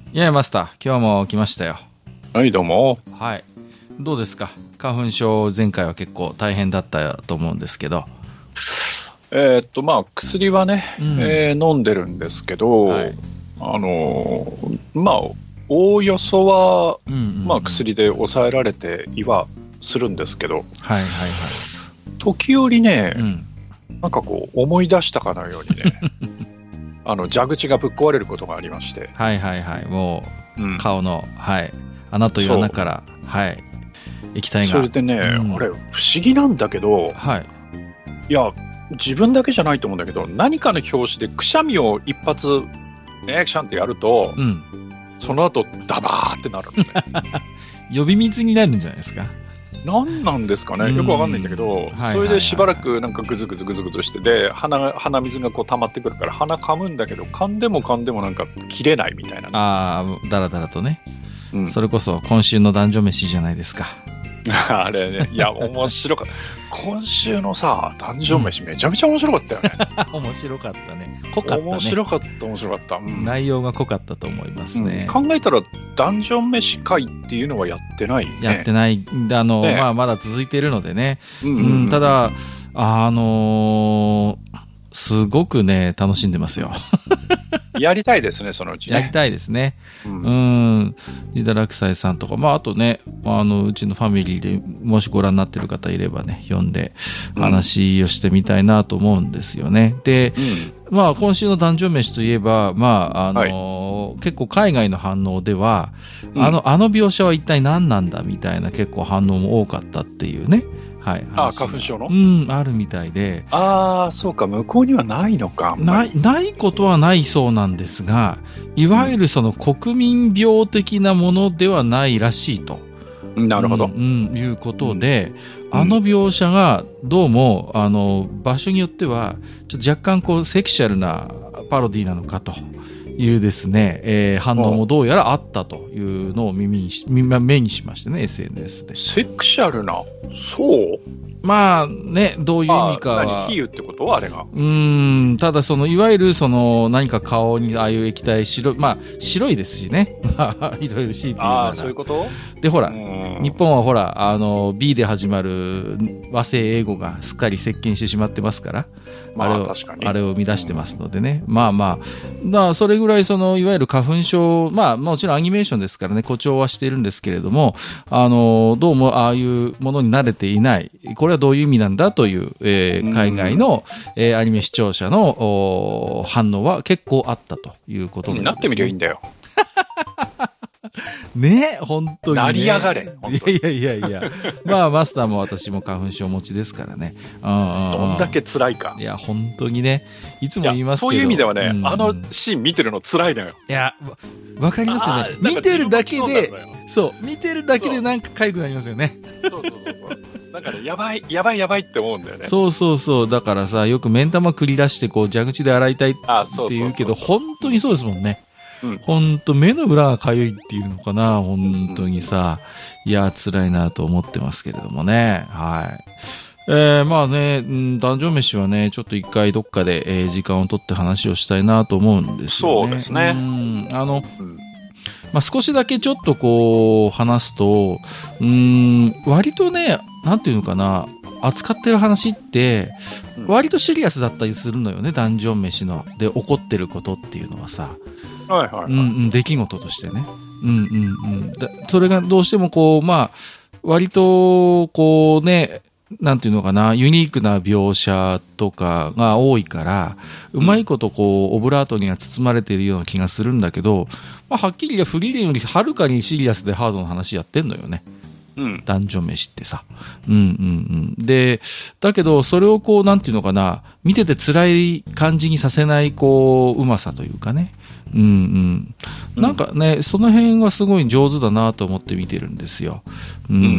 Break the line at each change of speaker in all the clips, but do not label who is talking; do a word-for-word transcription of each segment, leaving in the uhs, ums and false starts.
いやマスター、今日も来ましたよ。
はい、どうも。
はい。どうですか、花粉症。前回は結構大変だったと思うんですけど。
えー、っとまあ薬はね、うん、えー、飲んでるんですけど、はい、あのー、まあおおよそは、うんうんうん、まあ、薬で抑えられていはするんですけど、はいはいはい、時折ね、うん、なんかこう思い出したかのようにねあの蛇口がぶっ壊れることがありまして、
はいはいはい、もう、うん、顔の、はい、穴という穴から、はい、液体が。
それでね、うん、あれ不思議なんだけど、はい、いや自分だけじゃないと思うんだけど、何かの拍子でくしゃみを一発ねクシャンってやると、うん、その後ダバーってなるんですね
呼び水になるんじゃないですか。
何なんですかね、よくわかんないんだけど、それでしばらくなんかグズグズグズグズしてで 鼻, 鼻水がこう溜まってくるから鼻噛むんだけど、噛んでも噛んでもなんか切れないみたいな、ね、
ああだらだらとね、うん、それこそ今週の男女飯じゃないですか
あれね、いや面白かった今週のさ男女飯めちゃめちゃ面白かったよね、
うん、面白かったね、濃かったね、
面白かった面白かった、うん、
内容が濃かったと思いますね、
うん、考えたら男女飯会っていうのはやってない、ね、
やってないあの、ね、まあ、まだ続いているのでね、うんうんうんうん、ただあのー、すごくね楽しんでますよ
やりたいですね、そのうちね。
やりたいですね。うん。うん。ジダラクサイさんとか、まあ、あとね、あの、うちのファミリーでもしご覧になってる方いればね、読んで話をしてみたいなと思うんですよね。で、うん、まあ、今週の男女飯といえば、まあ、あの、はい、結構海外の反応では、うん、あの、あの描写は一体何なんだみたいな結構反応も多かったっていうね。はい、
ああ花粉症の、
うん、あるみたいで、
ああそうか、向こうにはないのか、
ないないことはないそうなんですが、いわゆるその国民病的なものではないらしいと、
うん、なるほど、
うんうん、いうことで、うん、あの描写がどうもあの場所によってはちょっと若干こうセクシャルなパロディなのかというですね、えー、反応もどうやらあったというのを耳にし目にしましてね、 エスエヌエス で。
セクシャルな、そう
まあね、どういう意味かは。
何、比喩ってことはあれが。
うーん、ただそのいわゆるその何か顔にああいう液体白い、まあ白いですしね、いろいろ シーティー なら。
ああそういうこと。
でほら、日本はほらあの B で始まる和製英語がすっかり接近してしまってますから、まあ、あれを確かにあれを生み出してますのでね、まあまあ、まあそれぐらいそのいわゆる花粉症、まあもちろんアニメーションですからね、誇張はしているんですけれども、あのどうもああいうものに慣れていない。これはどういう意味なんだという、えー、海外の、えー、アニメ視聴者の反応は結構あったということ
になってみりゃいいんだよ
ね、本当に、ね。成
り上がれ。
いやいやいやいや。まあ、マスターも私も花粉症持ちですからね。うんうん、
どんだけ辛いか。
いや、本当にね。いつも言いますけど。
そういう意味ではね、うん、あのシーン見てるの辛いのよ。
いや、わかりますよね。見てるだけで、そう、見てるだけでなんか痒くなりますよね。
そうそうそうそう。なんかね、やばい、やばい、やばいって思うんだよね。
そうそうそう。だからさ、よく目ん玉繰り出して、こう、蛇口で洗いたいって言うけど、本当にそうですもんね。うん、本当目の裏がかゆいっていうのかな、本当にさ、いや辛いなと思ってますけれどもね。はい。えー、まあね、うん、男女飯はね、ちょっと一回どっかで、えー、時間を取って話をしたいなと思うんですよね。
そうですね。
うん、あの、うん、まあ少しだけちょっとこう話すと、うん、割とね、なんていうのかな、扱ってる話って割とシリアスだったりするのよね、男女飯ので起こってることっていうのはさ。
はいはいはい、
うんうん、出来事としてね。うんうんうん。だそれがどうしてもこう、まあ、割と、こうね、なんていうのかな、ユニークな描写とかが多いから、うまいことこう、オブラートには包まれているような気がするんだけど、まあ、はっきり言えばフリーレンよりはるかにシリアスでハードな話やってんのよね。うん、男女飯ってさ。うんうんうん。で、だけど、それをこう、なんていうのかな、見てて辛い感じにさせない、こう、うまさというかね。うんうん。なんかね、うん、その辺はすごい上手だなと思って見てるんですよ。うん。うん、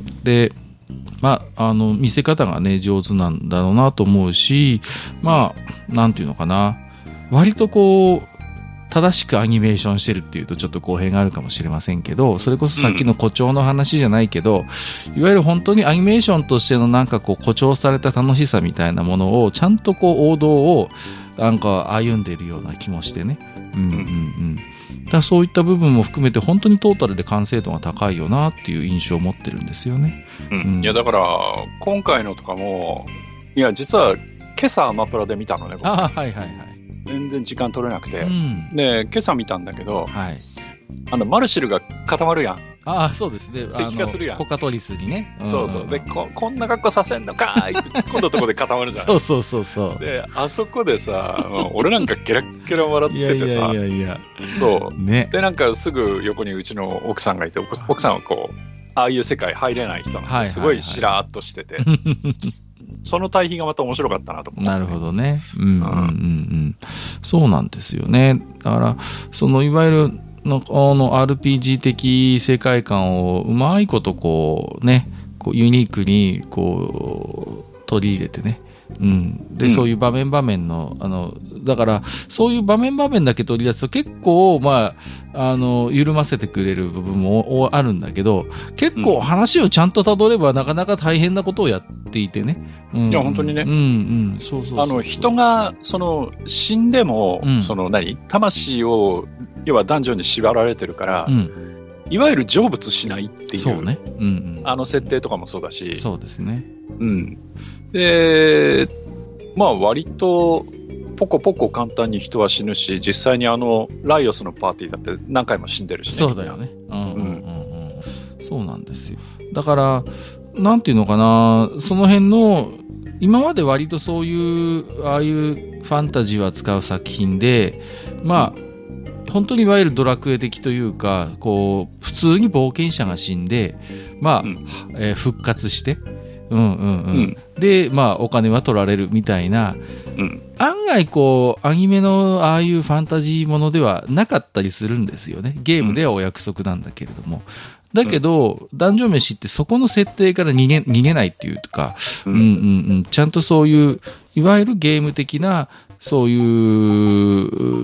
で、まあ、あの、見せ方がね、上手なんだろうなと思うし、まあ、なんていうのかな。割とこう、正しくアニメーションしてるっていうとちょっと公平があるかもしれませんけど、それこそさっきの誇張の話じゃないけど、うん、いわゆる本当にアニメーションとしてのなんかこう誇張された楽しさみたいなものをちゃんとこう王道をなんか歩んでいるような気もしてね。うんうんうん。 だからそういった部分も含めて本当にトータルで完成度が高いよなっていう印象を持ってるんですよね。
うんうん、いやだから今回のとかもいや実は今朝アマプラで見たのね。
あはいはいはい。
全然時間取れなくて、
うん、
で今朝見たんだけど、
はい、
あのマルシルが固まるやん。
ああそうですね。
石化するやん。
コカトリスにね。
うん、そうそう。で こ, こんな格好させんのかーいって突っ込んだところで固まるじゃん。
そうそうそうそう。
であそこでさ、俺なんかゲラッゲラ笑っててさ、
いやいやいやいや。
そう
ね。
でなんかすぐ横にうちの奥さんがいて、奥さんはこうああいう世界入れない人なんで、すごいしらーっとしてて。その対比がまた面白かったなと思って、ね。
なるほどね。うんうんうんうん。そうなんですよね。だから、そのいわゆるのあの アールピージー 的世界観をうまいことこうね、こうユニークにこう取り入れてね。うん、で、うん、そういう場面場面の、あの、だから、そういう場面場面だけ取り出すと結構、まあ、あの、緩ませてくれる部分もあるんだけど、結構話をちゃんと辿ればなかなか大変なことをやっていてね。うん、
いや、本当にね。
うん、うん、そうそうそうそう。
あの、人が、その、死んでも、うん、その何、魂を、要はダンジョンに縛られてるから、うん、いわゆる成仏しないっていう、
そうね。うんうん、
あの設定とかもそうだし。
そうですね。
うん。で、まあ割とポコポコ簡単に人は死ぬし、実際にあのライオスのパーティーだって何回も死んでるしね。
そうだよね。うんうんうんうん。そうなんですよ。だからなんていうのかな、その辺の今まで割とそういうああいうファンタジーを扱う作品で、まあ本当にいわゆるドラクエ的というか、こう普通に冒険者が死んで、まあ、うん、えー、復活して。うんうんうんうん、で、まあ、お金は取られるみたいな、うん、案外こうアニメのああいうファンタジーものではなかったりするんですよね。ゲームではお約束なんだけれども、だけど、うん、ダンジョン飯ってそこの設定から逃げ逃げないっていうか、うんうんうん、ちゃんとそういういわゆるゲーム的なそういう、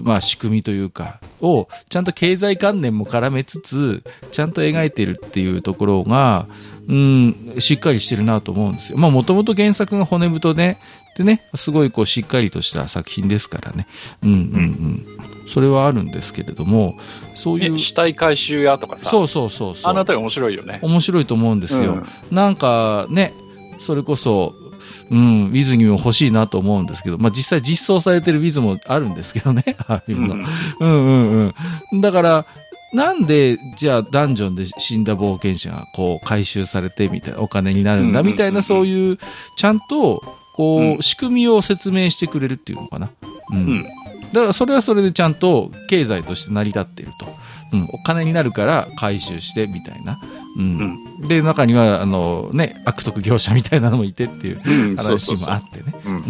まあ、仕組みというかをちゃんと経済観念も絡めつつちゃんと描いてるっていうところが、うん、しっかりしてるなと思うんですよ。まあもともと原作が骨太で、でね、すごいこうしっかりとした作品ですからね。うんうんうん。それはあるんですけれども、そういう。
ね、死体回収屋とかさ。
そうそうそうそう。
あのあたり面白いよね。
面白いと思うんですよ。うん、なんかね、それこそ、うん、ウィズにも欲しいなと思うんですけど、まあ実際実装されてるウィズもあるんですけどね。ああいうの。うん、うんうんうん。だから、なんで、じゃあ、ダンジョンで死んだ冒険者が、こう、回収されて、みたいな、お金になるんだ、みたいな、そういう、ちゃんと、こう、仕組みを説明してくれるっていうのかな。うん。だから、それはそれでちゃんと、経済として成り立っていると。うん。お金になるから、回収して、みたいな。うん。で、中には、あの、ね、悪徳業者みたいなのもいてっていう話もあってね。うんうん。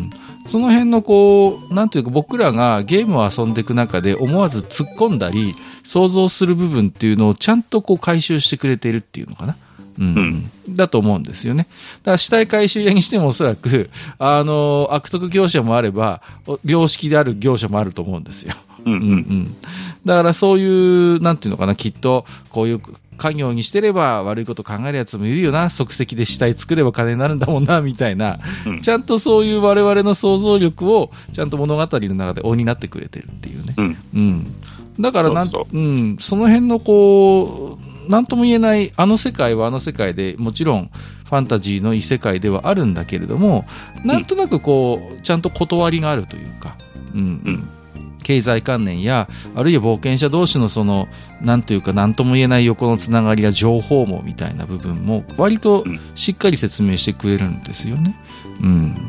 その辺のこう、なんていうか僕らがゲームを遊んでいく中で思わず突っ込んだり、想像する部分っていうのをちゃんとこう回収してくれているっていうのかな。うん。うん、だと思うんですよね。だから死体回収屋にしてもおそらく、あの、悪徳業者もあれば、良識である業者もあると思うんですよ。うんうんうん。だからそういう、なんていうのかな、きっと、こういう、家業にしてれば悪いこと考えるやつもいるよな、即席で死体作れば金になるんだもんなみたいな、うん、ちゃんとそういう我々の想像力をちゃんと物語の中で補ってくれてるっていうね、うんうん、だからなんそうそう、うん、その辺のこうなんとも言えないあの世界はあの世界でもちろんファンタジーの異世界ではあるんだけれども、なんとなくこうちゃんと断りがあるというか、うんうん経済観念やあるいは冒険者同士のそのなんというか何とも言えない横のつながりや情報網みたいな部分も割としっかり説明してくれるんですよね、うん、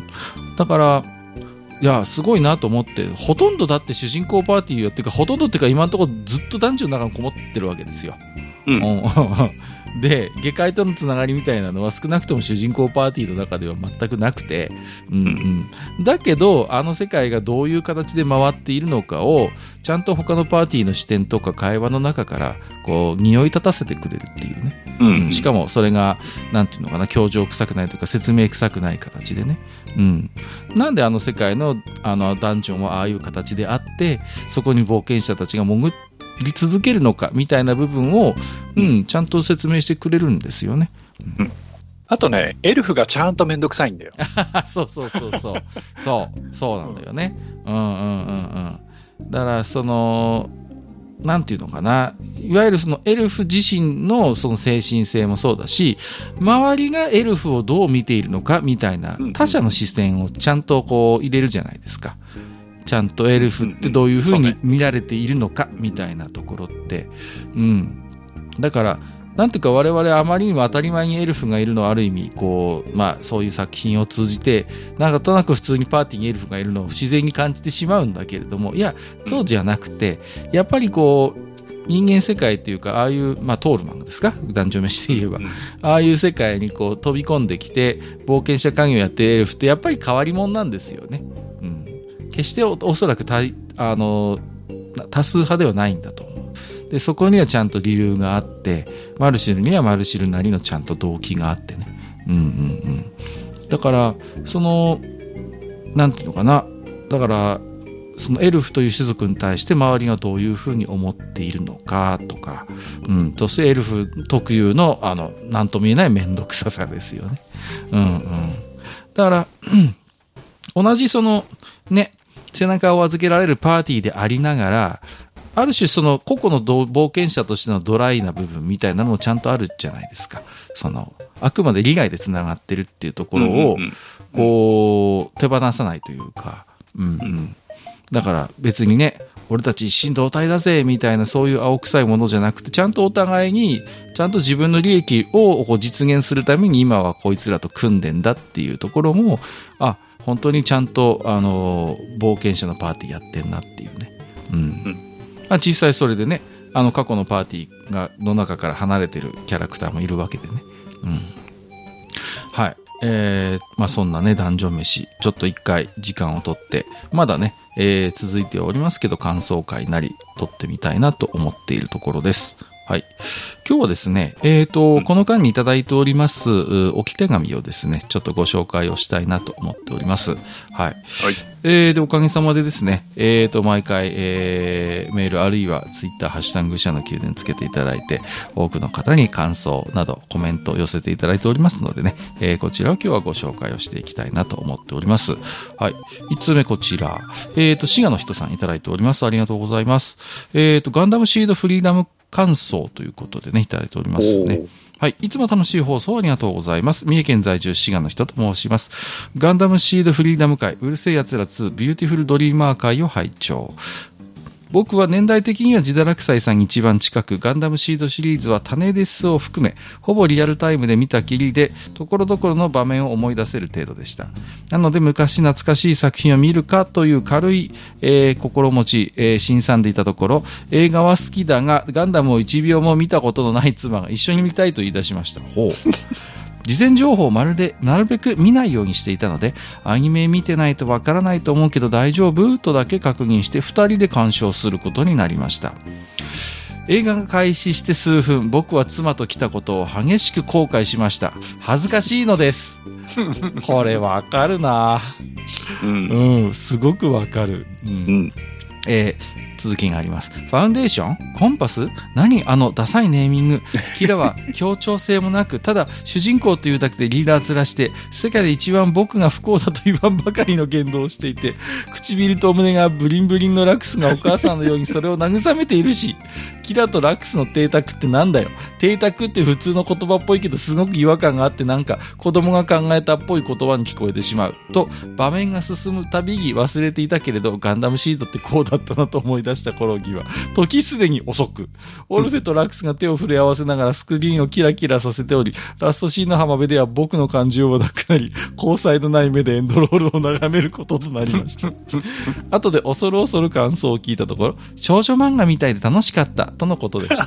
だからいやすごいなと思って、ほとんどだって主人公パーティーやっていうかほとんどっていうか今のところずっとダンジョンの中にこもってるわけですよ、うん、で下界とのつながりみたいなのは少なくとも主人公パーティーの中では全くなくて、うんうん、だけどあの世界がどういう形で回っているのかをちゃんと他のパーティーの視点とか会話の中からこう匂い立たせてくれるっていうね、うんうん、しかもそれがなんていうのかな、教条臭くないというか説明臭くない形でね、うん、なんであの世界のあのダンジョンはああいう形であってそこに冒険者たちが潜ってり続けるのかみたいな部分を、うん、ちゃんと説明してくれるんですよね、
うん、あとねエルフがちゃんとめんどくさいんだよ
そうそうそうそうそうそうなんだよね、うんうんうんうんだからそのなんていうのかな、いわゆるそのエルフ自身のその精神性もそうだし、周りがエルフをどう見ているのかみたいな他者の視線をちゃんとこう入れるじゃないですか。ちゃんとエルフってどういうふうに見られているのかみたいなところって、うん。だから、なんていうか我々あまりにも当たり前にエルフがいるのはある意味、こう、まあそういう作品を通じて、なんかとなく普通にパーティーにエルフがいるのを自然に感じてしまうんだけれども、いや、そうじゃなくて、やっぱりこう、人間世界っていうか、ああいう、まあ、トールマンですか、ダンジョン飯で言えば、うん、ああいう世界にこう飛び込んできて冒険者家業やってるエルフってやっぱり変わり者なんですよね、うん、決して お, おそらくたあの多数派ではないんだと思う。でそこにはちゃんと理由があって、マルシルにはマルシルなりのちゃんと動機があってね、うんうんうん、だからそのなんていうのかな、だからそのエルフという種族に対して周りがどういうふうに思っているのかとか、うん、そしてエルフ特有のあの何とも言えない面倒くささですよね。うんうん。だから、うん、同じそのね背中を預けられるパーティーでありながら、ある種その個々の冒険者としてのドライな部分みたいなのもちゃんとあるじゃないですか。そのあくまで利害でつながってるっていうところをこう手放さないというか、うんうん。だから別にね、俺たち一心同体だぜみたいなそういう青臭いものじゃなくて、ちゃんとお互いにちゃんと自分の利益をこう実現するために今はこいつらと組んでんだっていうところも、あ、本当にちゃんとあの冒険者のパーティーやってんなっていうね。うん。うん、あ、実際それでね、あの過去のパーティーがの中から離れてるキャラクターもいるわけでね。うん。はい。えー、まあそんなねダンジョン飯ちょっと一回時間をとってまだね、えー、続いておりますけど感想会なり撮ってみたいなと思っているところです。はい。今日はですね、えっと、この間にいただいております、置き手紙をですね、ちょっとご紹介をしたいなと思っております。はい。はい。えー、で、おかげさまでですね、えっと、毎回、えー、メールあるいはツイッター、ハッシュタグ愚者の宮殿つけていただいて、多くの方に感想などコメントを寄せていただいておりますのでね、えー、こちらを今日はご紹介をしていきたいなと思っております。はい。いつつめこちら、えっと、滋賀の人さんいただいております。ありがとうございます。えっと、ガンダムシードフリーダム感想ということでね、いただいておりますね。はい。いつも楽しい放送ありがとうございます。三重県在住滋賀の人と申します。ガンダムシードフリーダム会、うるせえ奴らツー、ビューティフルドリーマー会を拝聴。僕は年代的には自堕落斎さんに一番近く、ガンダムシードシリーズは種ですを含め、ほぼリアルタイムで見たきりで、ところどころの場面を思い出せる程度でした。なので、昔懐かしい作品を見るかという軽い、えー、心持ち、えー、新参でいたところ、映画は好きだが、ガンダムを一秒も見たことのない妻が一緒に見たいと言い出しました。ほう。事前情報をまるでなるべく見ないようにしていたので、アニメ見てないとわからないと思うけど大丈夫とだけ確認してふたりで鑑賞することになりました。映画が開始して数分、僕は妻と来たことを激しく後悔しました。恥ずかしいのです。これわかるな、うん、うん、すごくわかる。うん。うん、えー続きがあります。ファウンデーション？コンパス？何あのダサいネーミング。キラは協調性もなく、ただ主人公というだけでリーダー面して、世界で一番僕が不幸だと言わんばかりの言動をしていて、唇と胸がブリンブリンのラックスがお母さんのようにそれを慰めているし、キラとラックスの邸宅ってなんだよ。邸宅って普通の言葉っぽいけどすごく違和感があって、なんか子供が考えたっぽい言葉に聞こえてしまう。と、場面が進むたびに忘れていたけれど、ガンダムシードってこうだったなと思い出した頃には時すでに遅く、オルフェとラックスが手を触れ合わせながらスクリーンをキラキラさせており、ラストシーンの浜辺では僕の感情はなくなり、交際のない目でエンドロールを眺めることとなりました。後で恐る恐る感想を聞いたところ、少女漫画みたいで楽しかったとのことでした。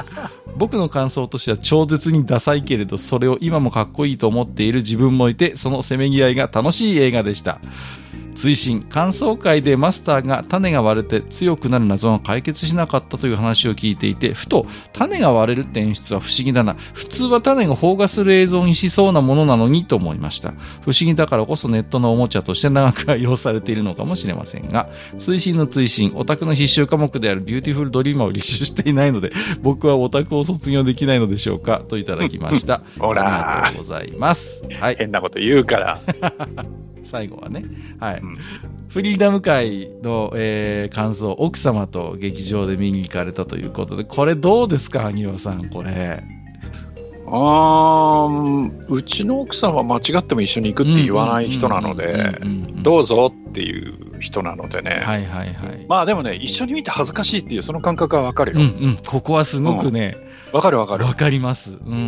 僕の感想としては超絶にダサいけれど、それを今もかっこいいと思っている自分もいて、そのせめぎ合いが楽しい映画でした。追伸、感想会でマスターが種が割れて強くなる謎が解決しなかったという話を聞いていて、ふと種が割れるって演出は不思議だな、普通は種が放芽する映像にしそうなものなのにと思いました。不思議だからこそネットのおもちゃとして長く愛用されているのかもしれませんが、追伸の追伸、オタクの必修科目であるビューティフルドリーマーを履修していないので、僕はオタクを卒業できないのでしょうかといただきました。
ほら
ありがとうございます。
はい、変なこと言うから
最後はね、はい、うん、 フリーダム会の、えー、感想、奥様と劇場で見に行かれたということで、これどうですか、萩尾さん、これ。
あー、うちの奥さんは間違っても一緒に行くって言わない人なので、どうぞっていう人なのでね。
はいはいはい。
まあでもね、一緒に見て恥ずかしいっていうその感覚はわかるよ。
うんうん。ここはすごくね。
わ、うん、かるわかる。
わかります。うん。うん、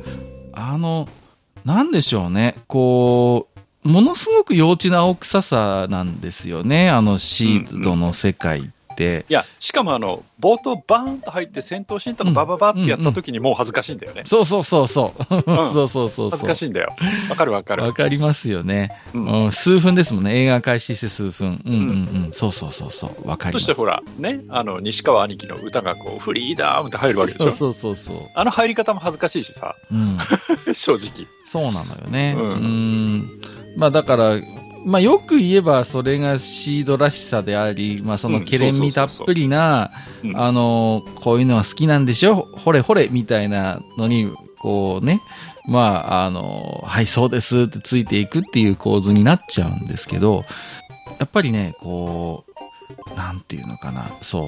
あの、なんでしょうね。こう、ものすごく幼稚な青臭さなんですよね。あのシードの世界って。うんうん、い
や、しかもあの、冒頭バーンと入って戦闘シーンとかバババってやった時にもう恥ずかしいんだよね。うんうん、
そうそうそうそう。うん、そうそうそう。
恥ずかしいんだよ。わかるわかる。
わかりますよね、うんうん。数分ですもんね。映画開始して数分。うんうんうん。うん、そうそうそうそう。わかります。
そしてほら、ね、あの、西川兄貴の歌がこう、フリーダームって入るわけでしょ。
そうそうそうそう。
あの入り方も恥ずかしいしさ。うん、正直。
そうなのよね。うん。うんまあだから、まあよく言えばそれがシードらしさであり、まあそのケレン味たっぷりな、あの、こういうのは好きなんでしょほれほれみたいなのに、こうね、まああの、はいそうですってついていくっていう構図になっちゃうんですけど、やっぱりね、こう、なんていうのかな、そう。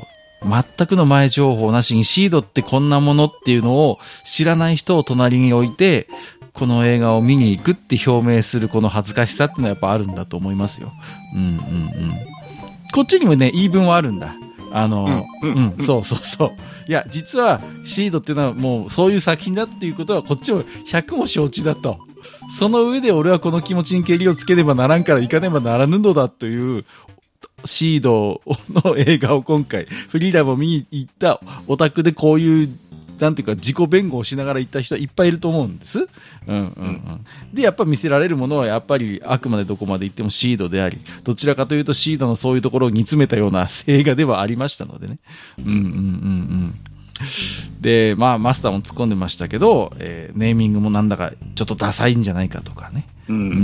全くの前情報なしにシードってこんなものっていうのを知らない人を隣に置いて、この映画を見に行くって表明するこの恥ずかしさってのはやっぱあるんだと思いますよ。うんうんうん。こっちにもね、言い分はあるんだ。あの、うん、うんうん、そうそうそう。いや、実はシードっていうのはもうそういう作品だっていうことはこっちもひゃくも承知だと。その上で俺はこの気持ちにけりをつけねばならんから行かねばならぬのだというシードの映画を今回フリーダムを見に行ったオタクでこういうなんていうか自己弁護をしながら行った人はいっぱいいると思うんです。うんうんうん。で、やっぱ見せられるものはやっぱりあくまでどこまで行ってもシードであり、どちらかというとシードのそういうところを煮詰めたような映画ではありましたのでね。うんうんうんうん。で、まあマスターも突っ込んでましたけど、えー、ネーミングもなんだかちょっとダサいんじゃないかとかね。うんうんうん。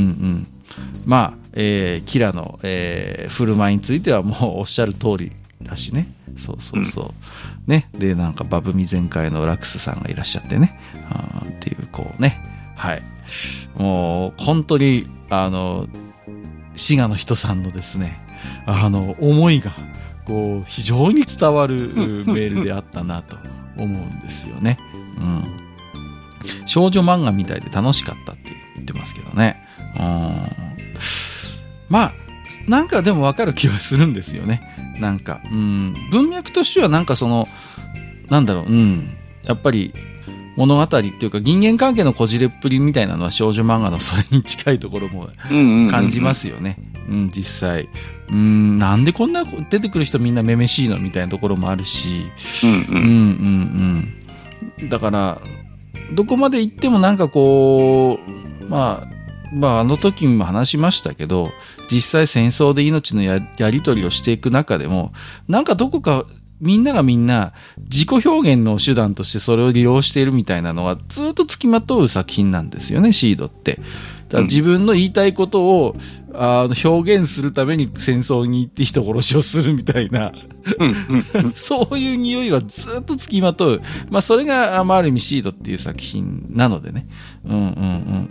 まあ、えー、キラの、えー、振る舞いについてはもうおっしゃる通りだしね。そうそうそう。うんね。で、なんか、バブミ全開のラクスさんがいらっしゃってね。あっていう、こうね。はい。もう、本当に、あの、滋賀の人さんのですね、あの、思いが、こう、非常に伝わるメールであったなと思うんですよね。うん。少女漫画みたいで楽しかったって言ってますけどね。うん。まあ、なんかでもわかる気はするんですよね。なんか、うん、文脈としてはなんかその、なんだろう、うん、やっぱり物語っていうか人間関係のこじれっぷりみたいなのは少女漫画のそれに近いところも感じますよね。うん、実際。うん、なんでこんな出てくる人みんなめめしいのみたいなところもあるし、うんうんうんうん。だから、どこまで行ってもなんかこう、まあ、まあ、あの時も話しましたけど、実際戦争で命の や, やり取りをしていく中でも、なんかどこかみんながみんな自己表現の手段としてそれを利用しているみたいなのはずっと付きまとう作品なんですよね、シードって。だから自分の言いたいことを、うん、あの表現するために戦争に行って人殺しをするみたいな、うんうん、そういう匂いはずっと付きまとう。まあそれが、まあ、ある意味シードっていう作品なのでね。うんうんうん。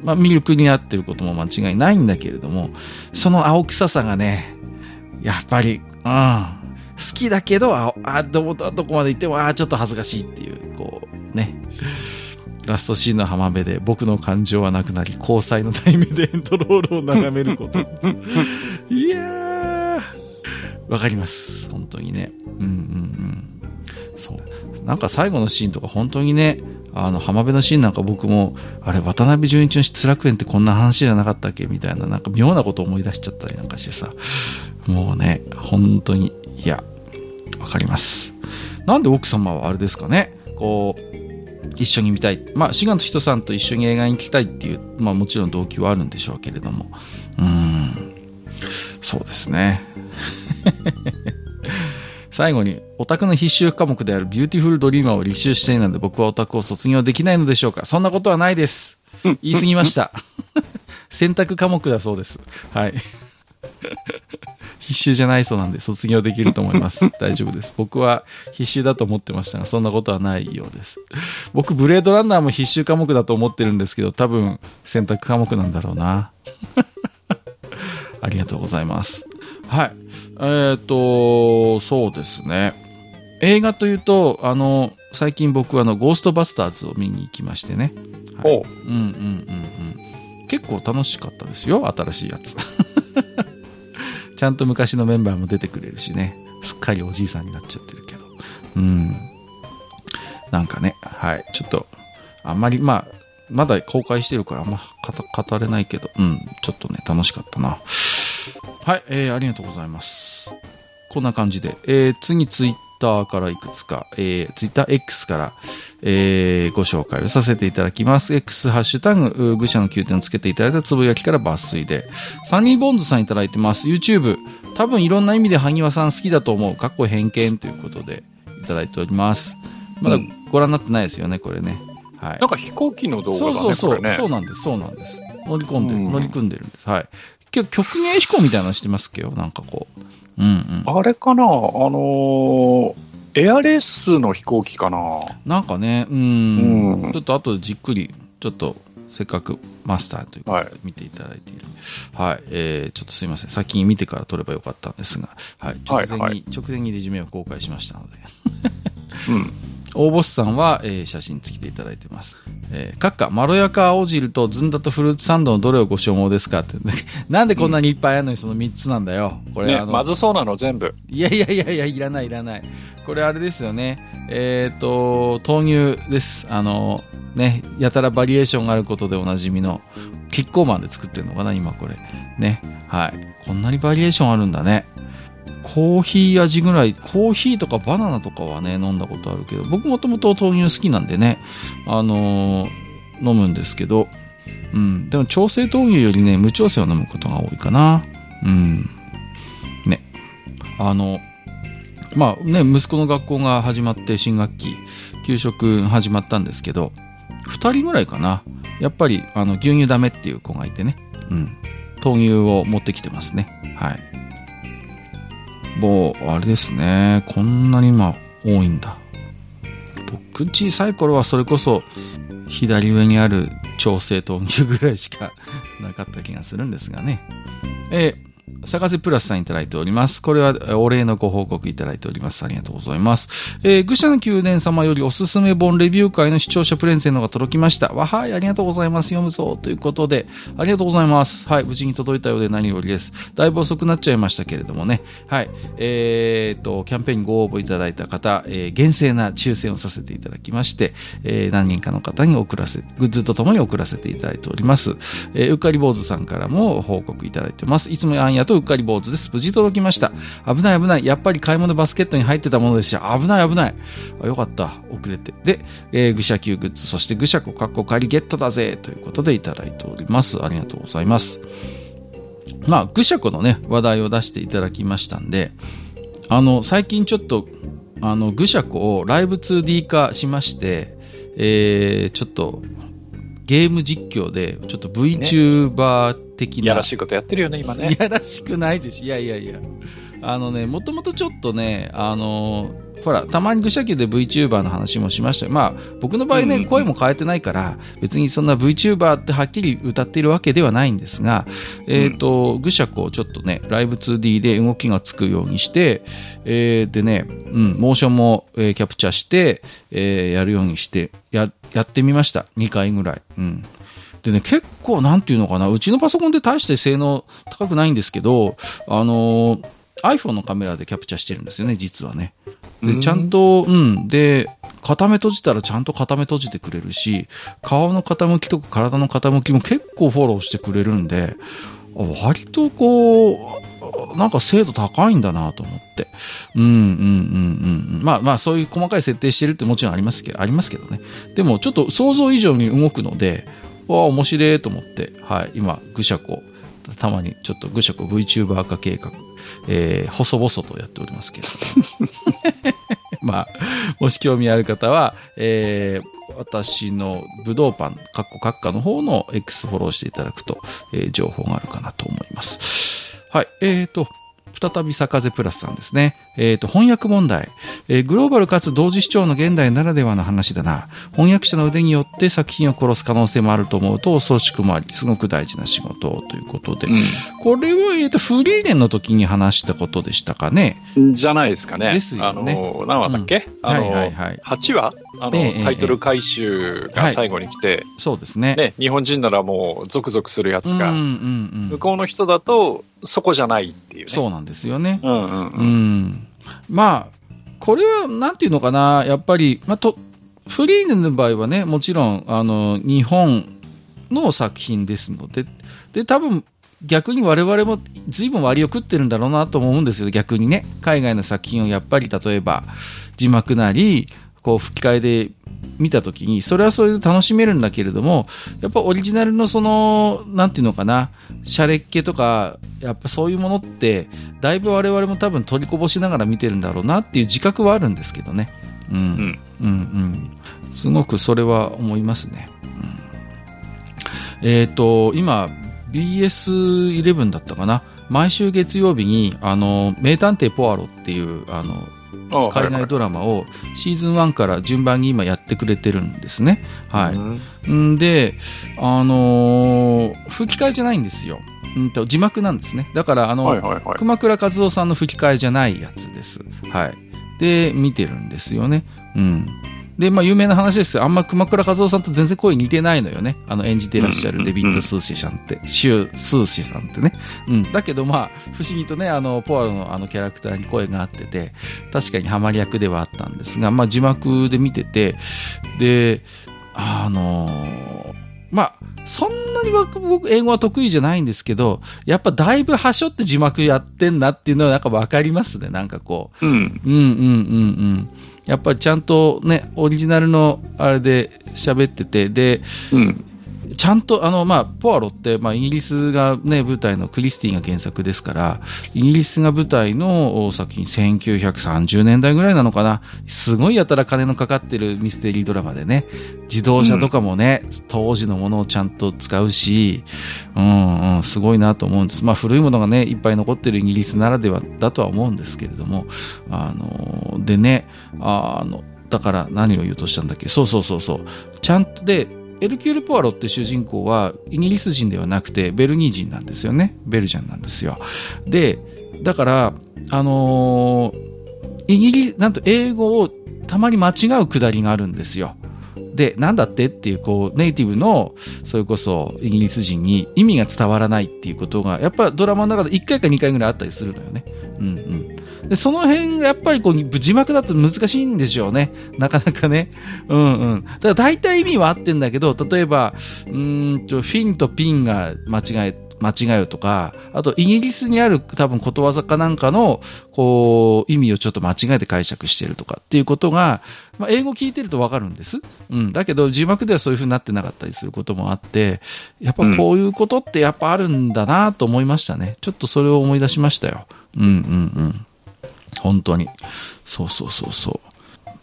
まあ魅力になってることも間違いないんだけれども、その青臭さがね、やっぱり、うん、好きだけど、あ、あど, どこまで行っても、あちょっと恥ずかしいっていう、こう、ね。ラストシーンの浜辺で僕の感情はなくなり、交際のタイムでエンドロールを眺めること。いやー、わかります。本当にね。うんうんうん。そう。なんか最後のシーンとか本当にね、あの浜辺のシーンなんか僕も、あれ、渡辺淳一の失楽園ってこんな話じゃなかったっけみたいな、なんか妙なことを思い出しちゃったりなんかしてさ。もうね、本当に、いや、わかります。なんで奥様はあれですかね、こう、一緒に見たい。まあ、志願と人さんと一緒に映画に行きたいっていう、まあもちろん動機はあるんでしょうけれども。うーん。そうですね。最後に、オタクの必修科目であるビューティフルドリーマーを履修しているので僕はオタクを卒業できないのでしょうか。そんなことはないです。言い過ぎました。選択科目だそうです。はい。必修じゃないそうなんで卒業できると思います。大丈夫です。僕は必修だと思ってましたが、そんなことはないようです。僕、ブレードランナーも必修科目だと思ってるんですけど、多分選択科目なんだろうな。ありがとうございます。 はい。えっと、そうですね。映画というと、あの、最近僕はあの、ゴーストバスターズを見に行きましてね。はい、おう。うんうんうんうん。結構楽しかったですよ、新しいやつ。ちゃんと昔のメンバーも出てくれるしね。すっかりおじいさんになっちゃってるけど。うん。なんかね、はい。ちょっと、あんまり、まあ、まだ公開してるからあんま語れないけど、うん。ちょっとね、楽しかったな。はい、えー、ありがとうございます。こんな感じで、えー、次ツイッターからいくつか、えー、ツイッター X から、えー、ご紹介をさせていただきます。X ハッシュタグ、愚者の宮殿をつけていただいたつぶやきから抜粋で、サニーボンズさんいただいてます。YouTube、多分いろんな意味で萩和さん好きだと思う。かっこ偏見ということでいただいております。まだご覧になってないですよね、これね。はい。
なんか飛行機の動画だね。
そうそうそう、
ね、
そうなんです、そうなんです。乗り込んでる、乗り組んでるんです。はい。結構曲芸飛行みたいなのしてますけど、なんかこう。うんうん。
あれかな、あのー、エアレースの飛行機かな。
なんかね、うん、うん、ちょっと後でじっくり、ちょっとせっかくマスターということで見ていただいている。はい、はい、えー、ちょっとすいません。先に見てから撮ればよかったんですが、はい、直前に、はいはい、直前にレジュメを公開しましたので。うん。大ボスさんは、えー、写真つけていただいてます。えー、閣下、まろやか青汁とずんだとフルーツサンドのどれをご所望ですかって。なんでこんなにいっぱいあるのにそのみっつなんだよ。これ、
ね、
あの
まずそうなの全部。
いやいやいやいや、いらないいらない。これあれですよね。えっ、ー、と、豆乳です。あの、ね、やたらバリエーションがあることでおなじみの、キッコーマンで作ってるのかな、今これ。ね。はい。こんなにバリエーションあるんだね。コーヒー味ぐらい、コーヒーとかバナナとかはね、飲んだことあるけど、僕もともと豆乳好きなんでね、あのー、飲むんですけど、うん。でも調整豆乳よりね、無調整を飲むことが多いかな。うん。ね。あの、まあね、息子の学校が始まって新学期、給食始まったんですけど、二人ぐらいかな。やっぱり、あの、牛乳ダメっていう子がいてね、うん。豆乳を持ってきてますね。はい。もう、あれですね。こんなに今、多いんだ。僕、小さい頃はそれこそ、左上にある調整豆乳ぐらいしかなかった気がするんですがね。えー探せプラスさんいただいております。これはお礼のご報告いただいております。ありがとうございます。えー、愚者の宮殿様よりおすすめ本レビュー会の視聴者プレゼントが届きました。わはい、ありがとうございます。読むぞ。ということで、ありがとうございます。はい、無事に届いたようで何よりです。だいぶ遅くなっちゃいましたけれどもね。はい、えー、っと、キャンペーンにご応募いただいた方、えー、厳正な抽選をさせていただきまして、えー、何人かの方に送らせ、グッズとともに送らせていただいております。えー、うっかり坊主さんからも報告いただいてます。いつもあんやとうっかり坊主です。無事届きました。危ない危ない。やっぱり買い物バスケットに入ってたものでした。危ない危ない。あ、よかった。遅れて。で、えー、愚者級グッズ、そして愚者子かっこ仮ゲットだぜということでいただいております。ありがとうございます。まあ、愚者子のね、話題を出していただきましたんで、あの、最近ちょっと、あの、愚者子をライブ ツーディー 化しまして、えー、ちょっと、ゲーム実況で、ちょっと VTuber 的な、ね。
やらしいことやってるよね、今ね。
やらしくないです。いやいやいや。あのね、もともとちょっとね、あの、ほら、たまに愚者級で VTuber の話もしました。まあ、僕の場合ね、うんうん、声も変えてないから、別にそんな VTuber ってはっきり歌っているわけではないんですが、えっと、愚者子をちょっとね、ライブ ツーディー で動きがつくようにして、えー、でね、うん、モーションも、えー、キャプチャーして、えー、やるようにして、や、やってみました。にかいぐらい。うん。でね、結構なんていうのかな、うちのパソコンで大して性能高くないんですけど、あのー、iPhone のカメラでキャプチャーしてるんですよね、実はね。で、ちゃんと、うん、で、片目閉じたらちゃんと片目閉じてくれるし、顔の傾きとか体の傾きも結構フォローしてくれるんで、割とこう、なんか精度高いんだなと思って。うん、うん、うん、うん。まあまあ、そういう細かい設定してるってもちろんありますけど、ありますけどね。でも、ちょっと想像以上に動くので、わあ、面白いと思って、はい、今、愚者子、たまにちょっと愚者子 VTuber 化計画、えー、細々とやっておりますけれども。まあ、もし興味ある方は、えー、私の武道パン、カッコカッカの方の X フォローしていただくと、えー、情報があるかなと思います。はい、えーと、 再び坂風プラスさんですね。えっと、翻訳問題、えー。グローバルかつ同時視聴の現代ならではの話だな。翻訳者の腕によって作品を殺す可能性もあると思うと恐ろしくもあり、すごく大事な仕事ということで。うん、これは、えっと、フリーレンの時に話したことでしたかね。
じゃないですかね。
ですよね。
あの、何話だっけ、うん、あの、はいはいはい、はちわあの、ええ、タイトル回収が最後に来て、はい、
そうですね。
ね、日本人ならもうゾクゾクするやつが、うんうんうん、向こうの人だとそこじゃないっていうね。
そうなんですよね。
うんうんうん。
うん、まあ、これはなんていうのかな、やっぱり、まあ、とフリーレンの場合はね、もちろん、あの、日本の作品ですので、で、多分、逆に我々も随分割を食ってるんだろうなと思うんですよ、逆にね。海外の作品をやっぱり例えば字幕なり、こう吹き替えで見たときに、それはそれで楽しめるんだけれども、やっぱオリジナルのその、なんていうのかな、シャレっ気とか、やっぱそういうものって、だいぶ我々も多分取りこぼしながら見てるんだろうなっていう自覚はあるんですけどね。うん。うん、うんうんすごくそれは思いますね。うん、えっと、今、ビーエスイレブン だったかな。毎週月曜日に、あの、名探偵ポアロっていう、あの、海外ドラマをシーズンワンから順番に今やってくれてるんですね。はい。んで、あのー、吹き替えじゃないんですよ。うんと字幕なんですね。だからあの、はいはいはい、熊倉和夫さんの吹き替えじゃないやつです。はい。で見てるんですよね。うん。で、まあ有名な話ですけど、あんま熊倉和夫さんと全然声似てないのよね。あの演じてらっしゃるデビッド・スーシさんって、シュー・スーシさんってね。うん。だけどまあ、不思議とね、あの、ポアロのあのキャラクターに声が合ってて、確かにハマり役ではあったんですが、まあ字幕で見てて、で、あのー、まあ、そんなに僕、英語は得意じゃないんですけど、やっぱだいぶはしょって字幕やってんなっていうのはなんかわかりますね。なんかこう。うん。うんうんうんうん。やっぱりちゃんとね、オリジナルのあれで喋ってて、で、うん、ちゃんとあの、まあ、ポアロって、まあ、イギリスがね、舞台のクリスティが原作ですから、イギリスが舞台の作品せんきゅうひゃくさんじゅうねんだいぐらいなのかな。すごいやたら金のかかってるミステリードラマでね、自動車とかもね、うん、当時のものをちゃんと使うし、うんうん、すごいなと思うんです。まあ、古いものがね、いっぱい残ってるイギリスならではだとは思うんですけれども、あの、でね、あの、だから何を言うとしたんだっけ、そうそうそうそう。ちゃんとで、エルキュール・ポアロって主人公はイギリス人ではなくてベルギー人なんですよね。ベルジャンなんですよ。で、だから、あのー、イギリス、なんと英語をたまに間違うくだりがあるんですよ。で、なんだってっていう、こう、ネイティブの、それこそイギリス人に意味が伝わらないっていうことが、やっぱドラマの中でいっかいかにかいぐらいあったりするのよね。うんうん。で、その辺がやっぱりこう、字幕だと難しいんでしょうね。なかなかね。うんうん。だから大体意味は合ってんだけど、例えば、うーんと、フィンとピンが間違え、間違うとか、あとイギリスにある多分ことわざかなんかの、こう、意味をちょっと間違えて解釈してるとかっていうことが、まあ、英語聞いてるとわかるんです。うん。だけど字幕ではそういう風になってなかったりすることもあって、やっぱこういうことってやっぱあるんだなと思いましたね。ちょっとそれを思い出しましたよ。うんうんうん。本当に。そうそうそうそう。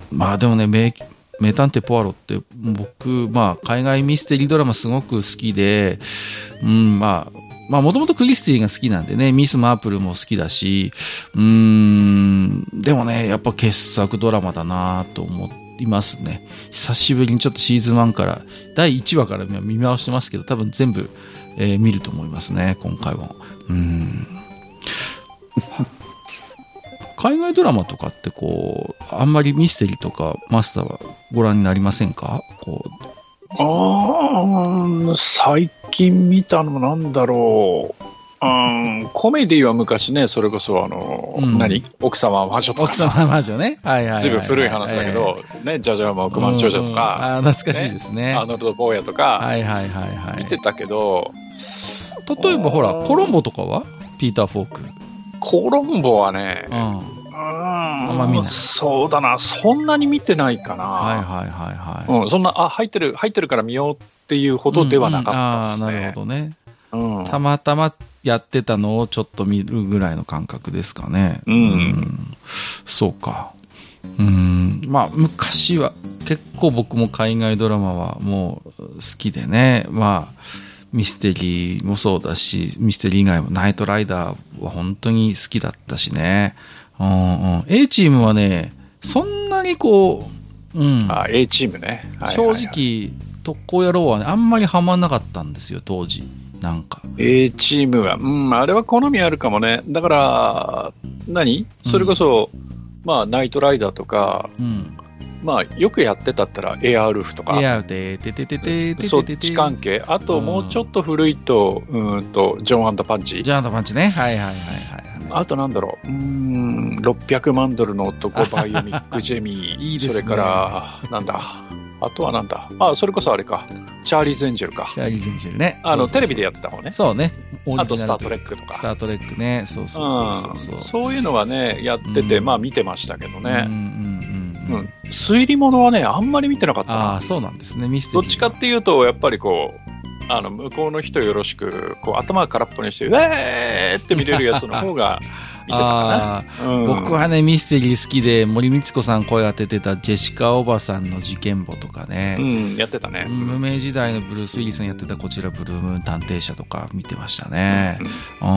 まあでもね、名、名探偵ポアロって僕、まあ海外ミステリードラマすごく好きで、うん、まあ、まあもともとクリスティが好きなんでね、ミス・マープルも好きだし、うーん、でもね、やっぱ傑作ドラマだなと思いますね。久しぶりにちょっとシーズンワンから、だいいちわから見回してますけど、多分全部、えー、見ると思いますね、今回は。うん。海外ドラマとかってこう、あんまりミステリーとかマスターはご覧になりませんか？こう
ああ、最近見たのなんだろう。うん、コメディは昔ね、それこそあの、うん、何奥様は魔女とか。
奥様は魔女ね。はいはいはい、はい。ずいぶん
古い話だけど、はいはい、ね、ジャジャマ億万長者とか、
うんうん。あ懐かしいですね。ね
アーノルド・ボーヤとか。
はいはいはいはい。
見てたけど。
例えばほら、コロンボとかはピーター・フォーク。
コロンボはね、うん。うん
あんま見ない。
そうだな、そんなに見てないかな。
はいはいはいはい。
うん、そんな、あ、入ってる、入ってるから見ようっていうほどではなかったですね。
うんうん、ああ、なるほどね。
うん、
たまたまやってたのをちょっと見るぐらいの感覚ですかね。
うん。うん、
そうか。うん。まあ、昔は、結構僕も海外ドラマはもう好きでね。まあ、 ミステリーもそうだし、ミステリー以外もナイトライダーは本当に好きだったしね。うんうん、A チームはね、そんなにこう、うん。
あ、A チームね。
はいはいはい、正直、特攻野郎はね、あんまりハマんなかったんですよ、当時。なんか。
A チームは、うん、あれは好みあるかもね。だから、何それこそ、うん、まあ、ナイトライダーとか、うん、まあ、よくやってたったら、エアールフとか。
エアーで、ててててててて。
そっち関係。あと、もうちょっと古いと、うんと、ジョン&パンチ。
ジョン&パンチね。はいはいはいはい。
あとなんだろう、うーん、ろっぴゃくまんドルの男バイオミックジェミー。
いいですね。
それから、なんだ。あとはなんだ。あ、それこそあれか。チャーリーズ・エンジェルか。
チャーリーズ・エンジェルね。
あの、そうそうそうテレビでやってた方ね。
そうね。
あと、スター・トレックとか。
スター・トレックね。そうそうそうそうそう、
うん。そういうのはね、やってて、うん、まあ見てましたけどね。うんうんうんうん。推理物はね、あんまり見てなかったな。
ああ、そうなんですね。ミステリー。
どっちかっていうと、やっぱりこう、あの、向こうの人よろしく、こう、頭空っぽにして、ウェーって見れるやつの方が、見てたかな、うん、
僕はね、ミステリー好きで、森光子さん声当ててたジェシカおばさんの事件簿とかね。
うん、やってたね。
無名時代のブルース・ウィリスさんやってたこちら、ブルームーン探偵社とか見てましたね。うん、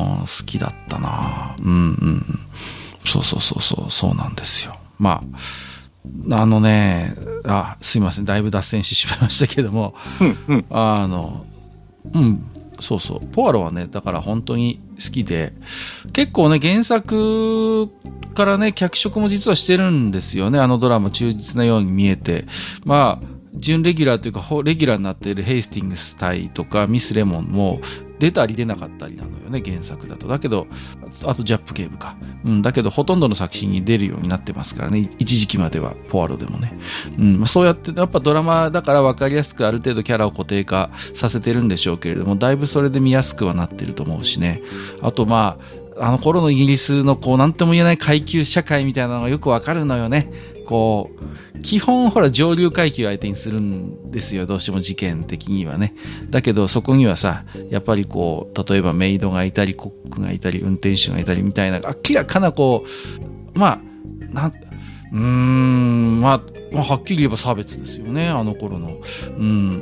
うん好きだったなうんうん。そうそうそうそう、そうなんですよ。まあ、あのね、あ、すいません、だいぶ脱線してしまいましたけども、
うんうん、
あの、うん、そうそう、ポアロはね、だから本当に好きで、結構ね、原作からね、脚色も実はしてるんですよね、あのドラマ、忠実なように見えて。まあ、準レギュラーというか、レギュラーになっているヘイスティングス隊とか、ミス・レモンも、出たり出なかったりなのよね、原作だと。だけど、あとジャップ警部か。うん、だけどほとんどの作品に出るようになってますからね、一時期までは、ポアロでもね。うん、まあ、そうやって、やっぱドラマだから分かりやすくある程度キャラを固定化させてるんでしょうけれども、だいぶそれで見やすくはなってると思うしね。あとまあ、あの頃のイギリスのこう、なんとも言えない階級社会みたいなのがよくわかるのよね。こう、基本ほら上流階級相手にするんですよ。どうしても事件的にはね。だけどそこにはさ、やっぱりこう、例えばメイドがいたり、コックがいたり、運転手がいたりみたいな、明らかなこう、まあ、なん、うーん、まあ、まあ、はっきり言えば差別ですよね、あの頃の。うん、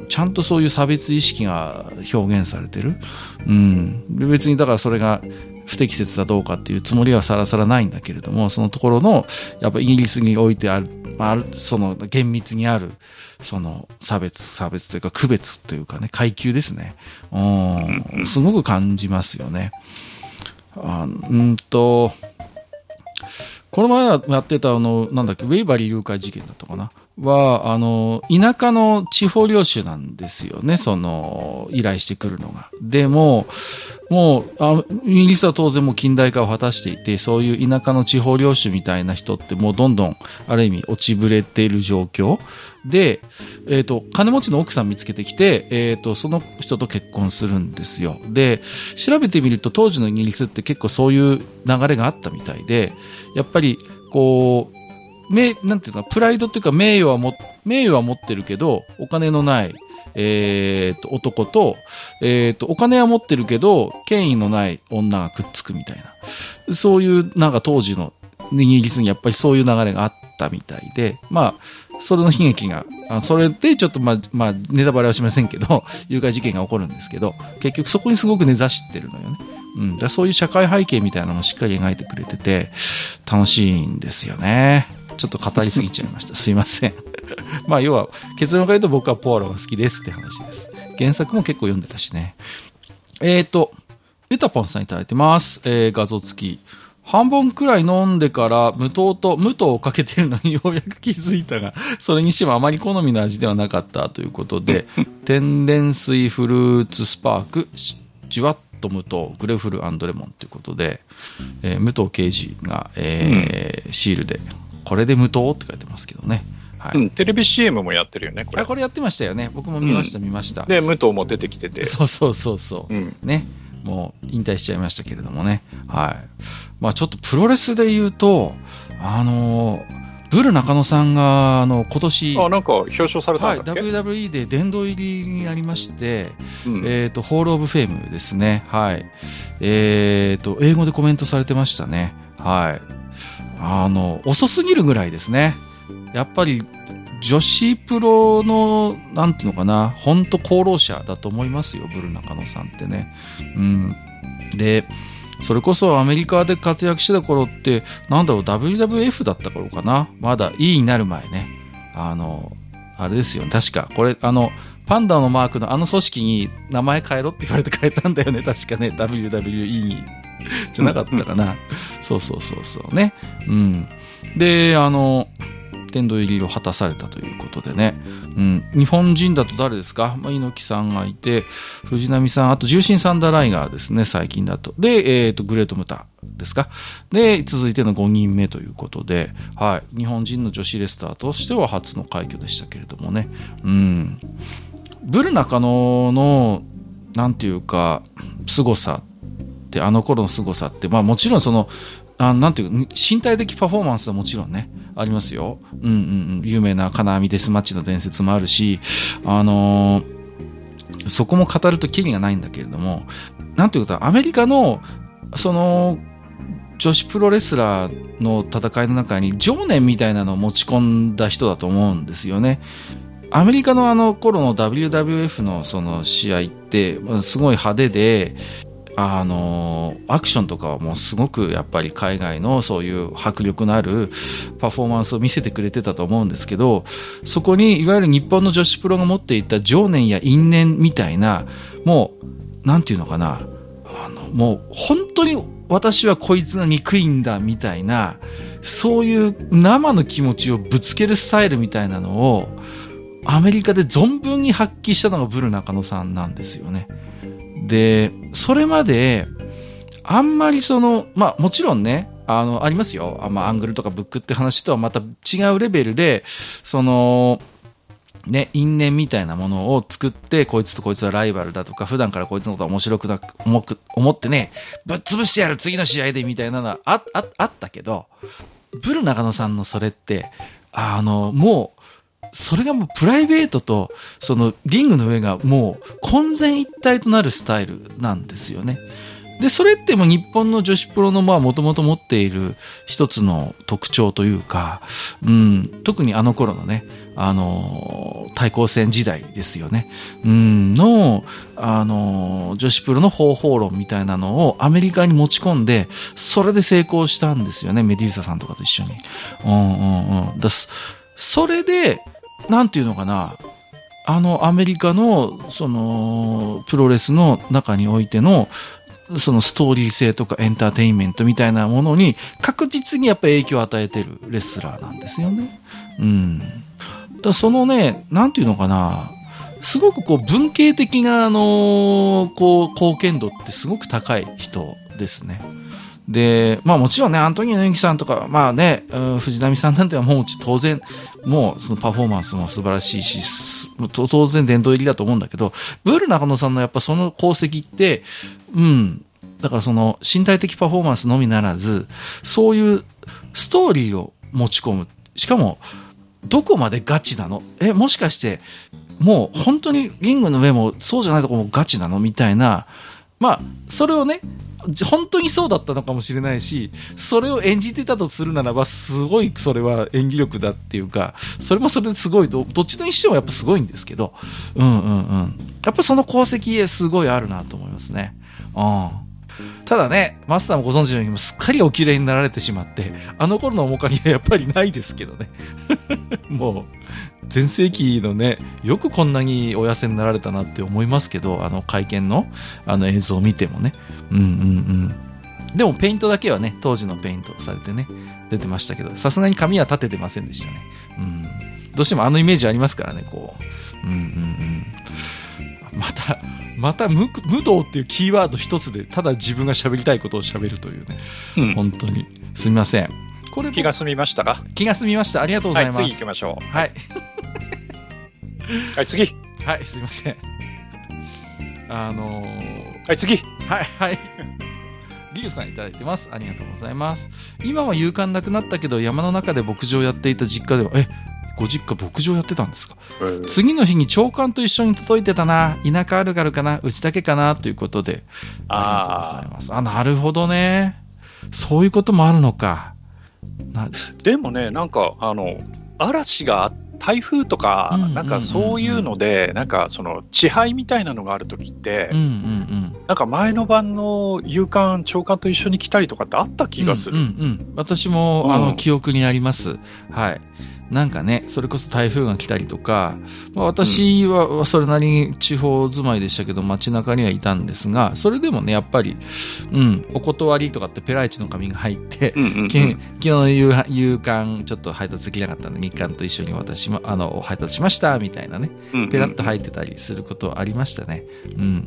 ちゃんとそういう差別意識が表現されてる。うん、別にだからそれが不適切だどうかっていうつもりはさらさらないんだけれども、そのところの、やっぱイギリスにおいてある、あるその厳密にある、その差別、差別というか区別というかね、階級ですね。うん、すごく感じますよね。あうんと、この前やってたあの、なんだっけ、ウェイバリー誘拐事件だったかなは、あの、田舎の地方領主なんですよね、その、依頼してくるのが。でも、もう、あイギリスは当然もう近代化を果たしていて、そういう田舎の地方領主みたいな人ってもうどんどん、ある意味落ちぶれている状況で、えっと、金持ちの奥さん見つけてきて、えっと、その人と結婚するんですよ。で、調べてみると当時のイギリスって結構そういう流れがあったみたいで、やっぱり、こう、名、なんていうか、プライドっていうか、名誉はも、名誉は持ってるけど、お金のない、えっと、男と、えっと、お金は持ってるけど、権威のない女がくっつくみたいな。そういう、なんか当時のイギリスにやっぱりそういう流れがあったみたいで、まあ、それの悲劇が、あそれでちょっとまあ、まあ、ネタバレはしませんけど、誘拐事件が起こるんですけど、結局そこにすごく根ざしてるのよね。うん。だそういう社会背景みたいなのもしっかり描いてくれてて、楽しいんですよね。ちょっと語りすぎちゃいました。すいません。まあ、要は、結論から言うと僕はポアロが好きですって話です。原作も結構読んでたしね。えーと、ユタポンさんいただいてます。えー、画像付き。半本くらい飲んでから無糖と無糖をかけてるのにようやく気づいたが、それにしてもあまり好みの味ではなかったということで、天然水フルーツスパーク、じわっと無糖、グレフル&レモンということで、えー、武藤刑事が、えーうん、シールで、これで無糖って書いてますけどね。はい、
うん、テレビ シーエム もやってるよね、これ。
これやってましたよね。僕も見ました、うん、見ました。
で、武藤も出てきてて。
そうそうそうそう。うん、ね。もう引退しちゃいましたけれどもね。はい。まあちょっとプロレスで言うと、あの、ブル中野さんが、あの、今年。
あ、なんか表彰されたんだっけ？
はい、ダブリューダブリューイー で殿堂入りになりまして、うん、えっと、ホールオブフェイムですね。はい。えっと、英語でコメントされてましたね。はい。あの、遅すぎるぐらいですね。やっぱり、 女子プロの、なんていうのかな、本当功労者だと思いますよ、ブル中野さんってね。うん。で、それこそアメリカで活躍してた頃って、なんだろう、ダブリューダブリューエフ だった頃かな。まだ E になる前ね。あの、あれですよね。確か、これ、あの、パンダのマークのあの組織に名前変えろって言われて変えたんだよね。確かね、ダブリューダブリューイー に。じゃなかったかな。そうそうそうそうね。うん。で、あの、殿堂入りを果たされたということでね。うん。日本人だと誰ですか？まあ、猪木さんがいて、藤波さん、あと重心サンダーライガーですね、最近だと。で、えっと、グレートムタですか。で、続いてのごにんめということで、はい。日本人の女子レスラーとしては初の快挙でしたけれどもね。うん。ブル中野の、なんていうか、凄さって、あの頃の凄さって、まあもちろんその、あなんていうか、身体的パフォーマンスはもちろんね、ありますよ。うんうんうん。有名な金網デスマッチの伝説もあるし、あのー、そこも語るとキリがないんだけれども、なんていうか、アメリカの、その、女子プロレスラーの戦いの中に情念みたいなのを持ち込んだ人だと思うんですよね。アメリカのあの頃の ダブリューダブリューエフ のその試合ってすごい派手で、あのアクションとかはもうすごくやっぱり海外のそういう迫力のあるパフォーマンスを見せてくれてたと思うんですけど、そこにいわゆる日本の女子プロが持っていた情念や因縁みたいな、もうなんていうのかな、あのもう本当に私はこいつが憎いんだみたいな、そういう生の気持ちをぶつけるスタイルみたいなのをアメリカで存分に発揮したのがブル中野さんなんですよね。で、それまであんまりその、まあもちろんね、あの、ありますよ。あまあアングルとかブックって話とはまた違うレベルで、その、ね、因縁みたいなものを作って、こいつとこいつはライバルだとか、普段からこいつのことは面白くな思く思ってね、ぶっ潰してやる次の試合でみたいなのはあ、あ、あったけど、ブル中野さんのそれって、あの、もう、それがもうプライベートとそのリングの上がもう混然一体となるスタイルなんですよね。で、それってもう日本の女子プロのまあ元々持っている一つの特徴というか、うん、特にあの頃のね、あの、対抗戦時代ですよね。うん、の、あの、女子プロの方法論みたいなのをアメリカに持ち込んで、それで成功したんですよね。メデューサさんとかと一緒に。うんうんうん。だすそれで、なんていうのかな、あのアメリカのそのプロレスの中においてのそのストーリー性とかエンターテインメントみたいなものに確実にやっぱり影響を与えてるレスラーなんですよね。うん。だそのね、なんていうのかな、すごくこう文系的なあのこう貢献度ってすごく高い人ですね。で、まあもちろんね、アントニオ猪木さんとか、まあね、藤波さんなんてはもう当然、もうそのパフォーマンスも素晴らしいし、当然殿堂入りだと思うんだけど、ブル中野さんのやっぱその功績って、うん、だからその身体的パフォーマンスのみならず、そういうストーリーを持ち込む。しかも、どこまでガチなの？え、もしかして、もう本当にリングの上もそうじゃないとこもガチなのみたいな、まあ、それをね、本当にそうだったのかもしれないし、それを演じてたとするならば、すごいそれは演技力だっていうか、それもそれですごいと、どっちにしてもやっぱすごいんですけど、うんうんうん。やっぱその功績すごいあるなと思いますね。うん。ただね、マスターもご存知のようにもすっかりお綺麗になられてしまって、あの頃の面影はやっぱりないですけどね。もう、前世紀のね、よくこんなにお痩せになられたなって思いますけど、あの会見のあの映像を見てもね。うんうんうん。でもペイントだけはね、当時のペイントされてね、出てましたけど、さすがに髪は立ててませんでしたね。うん。どうしてもあのイメージありますからね、こう。うんうんうん。また、また無、無道っていうキーワード一つで、ただ自分が喋りたいことを喋るというね。うん、本当に。すみません。
これ気が済みましたか？
気が済みました。ありがとうございます。
はい、次行きましょう。
はい。
はい、次。
はい、すみません。あのー、
はい、次。
はい、はい。リュウさんいただいてます。ありがとうございます。今は勇敢なくなったけど、山の中で牧場をやっていた実家では、え、ご実家牧場やってたんですか？えー、次の日に長官と一緒に届いてたな。田舎あるがるかな、うちだけかなということで。ありがとうございます。あ、なるほどね。そういうこともあるのか。
なでもね、なんかあの嵐があっ台風とか、なんかそういうので、なんかその遅配みたいなのがあるときって、うんうんうん、なんか前の晩の夕刊、朝刊と一緒に来たりとかってあった気がする。
うんうんうん、私も、うん、あの記憶にあります。はい。なんかね、それこそ台風が来たりとか、まあ、私はそれなりに地方住まいでしたけど、街中にはいたんですが、それでもね、やっぱり、うん、お断りとかってペライチの紙が入って、うんうんうん、昨日の夕夕刊ちょっと配達できなかったんで、日刊と一緒に私も、あの、配達しました、みたいなね、うんうん、ペラッと入ってたりすることはありましたね。うんうんうん。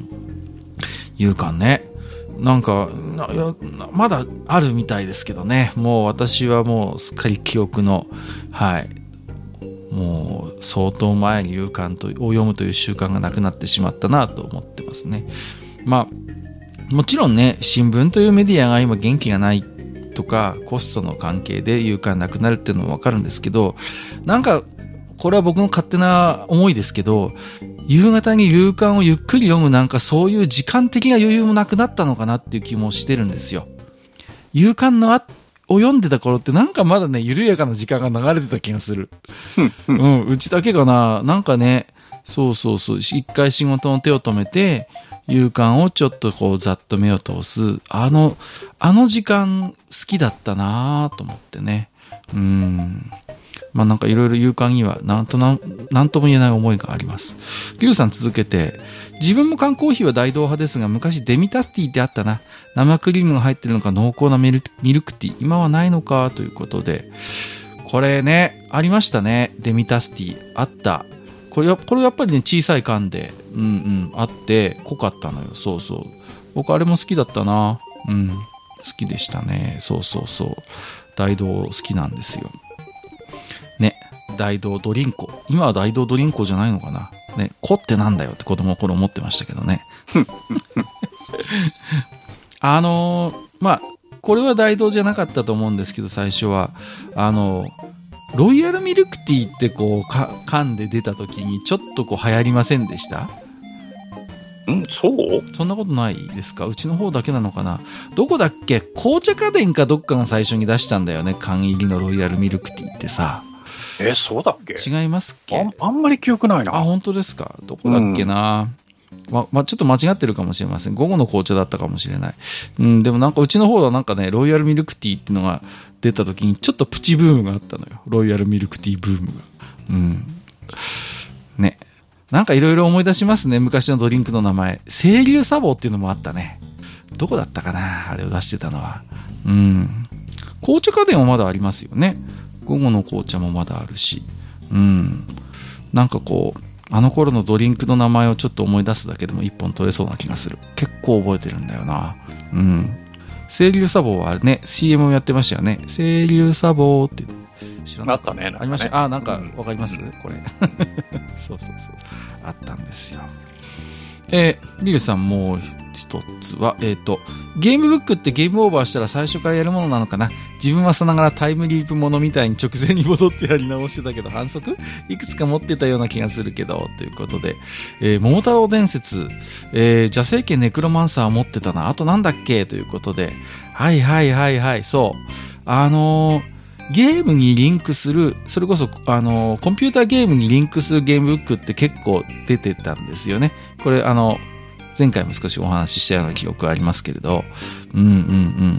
夕刊ね。なんかな、まだあるみたいですけどね。もう私はもうすっかり記憶の、はい。もう相当前に夕刊を読むという習慣がなくなってしまったなと思ってますね。まあ、もちろんね、新聞というメディアが今元気がないとか、コストの関係で夕刊なくなるっていうのもわかるんですけど、なんか、これは僕の勝手な思いですけど、夕方に夕刊をゆっくり読むなんかそういう時間的な余裕もなくなったのかなっていう気もしてるんですよ。夕刊のあを読んでた頃ってなんかまだね、緩やかな時間が流れてた気がする。うん、うちだけかな。なんかね、そうそうそう、一回仕事の手を止めて、夕刊をちょっとこうざっと目を通す。あの、あの時間好きだったなぁと思ってね。うん。まあなんかいろいろ夕刊にはなんとなん、なんとも言えない思いがあります。リュウさん続けて、自分も缶コーヒーは大道派ですが、昔デミタスティってあったな。生クリームが入ってるのか濃厚なミル、ミルクティー。今はないのかということで。これね、ありましたね。デミタスティあった。これ、これやっぱりね、小さい缶で、うんうん、あって、濃かったのよ。そうそう。僕あれも好きだったな。うん。好きでしたね。そうそうそう。大道好きなんですよ。ね、大道ドリンコ。今は大道ドリンコじゃないのかな。ね、コってなんだよって子供の頃思ってましたけどね。あのー、まあ、これは大道じゃなかったと思うんですけど、最初は。あのー、ロイヤルミルクティーってこう、か、缶で出た時にちょっとこう流行りませんでした？
んそう
そんなことないですか？うちの方だけなのかな？どこだっけ？紅茶家電かどっかが最初に出したんだよね。缶入りのロイヤルミルクティーってさ。
え、そうだっけ？
違いますっけ？
あ, あんまり記憶ないな。
あ、本当ですか？どこだっけな、うんまま、ちょっと間違ってるかもしれません。午後の紅茶だったかもしれない。うん、でもなんかうちの方はなんかね、ロイヤルミルクティーっていうのが出た時にちょっとプチブームがあったのよ。ロイヤルミルクティーブームが。うん。ね。なんかいろいろ思い出しますね。昔のドリンクの名前。清流茶房っていうのもあったね。どこだったかな、あれを出してたのは。うん。紅茶家電もまだありますよね。午後の紅茶もまだあるし。うん。なんかこう、あの頃のドリンクの名前をちょっと思い出すだけでも一本取れそうな気がする。結構覚えてるんだよな。うん。清流茶房はね、シーエム をやってましたよね。清流茶房って知らなかった。
あったね。なんかね
ありました。あ、なんかわかります、うん、これ。そうそうそう。あったんですよ。えー、リュウさんもう一つは、えっと、ゲームブックってゲームオーバーしたら最初からやるものなのかな。自分はさながらタイムリープものみたいに直前に戻ってやり直してたけど、反則いくつか持ってたような気がするけど、ということで、えー、桃太郎伝説、えー、邪聖家ネクロマンサー持ってたな。あとなんだっけということで、はいはいはいはい、そう。あのー、ゲームにリンクする、それこそ、あの、コンピューターゲームにリンクするゲームブックって結構出てたんですよね。これ、あの、前回も少しお話ししたような記憶がありますけれど、うんうんうん。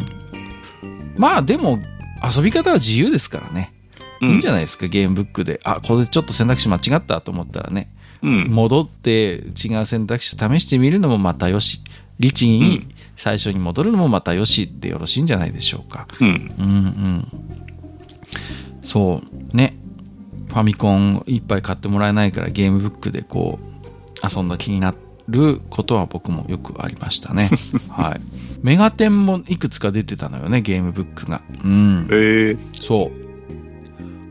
まあでも、遊び方は自由ですからね。いいんじゃないですか、ゲームブックで。あ、これちょっと選択肢間違ったと思ったらね。うん、戻って違う選択肢を試してみるのもまたよし。律儀に最初に戻るのもまたよしでよろしいんじゃないでしょうか。うん、うんうんそうね、ファミコンいっぱい買ってもらえないからゲームブックでこう遊んだ気になることは僕もよくありましたね。はい。メガテンもいくつか出てたのよね、ゲームブックが。うん。
へえ。
そう。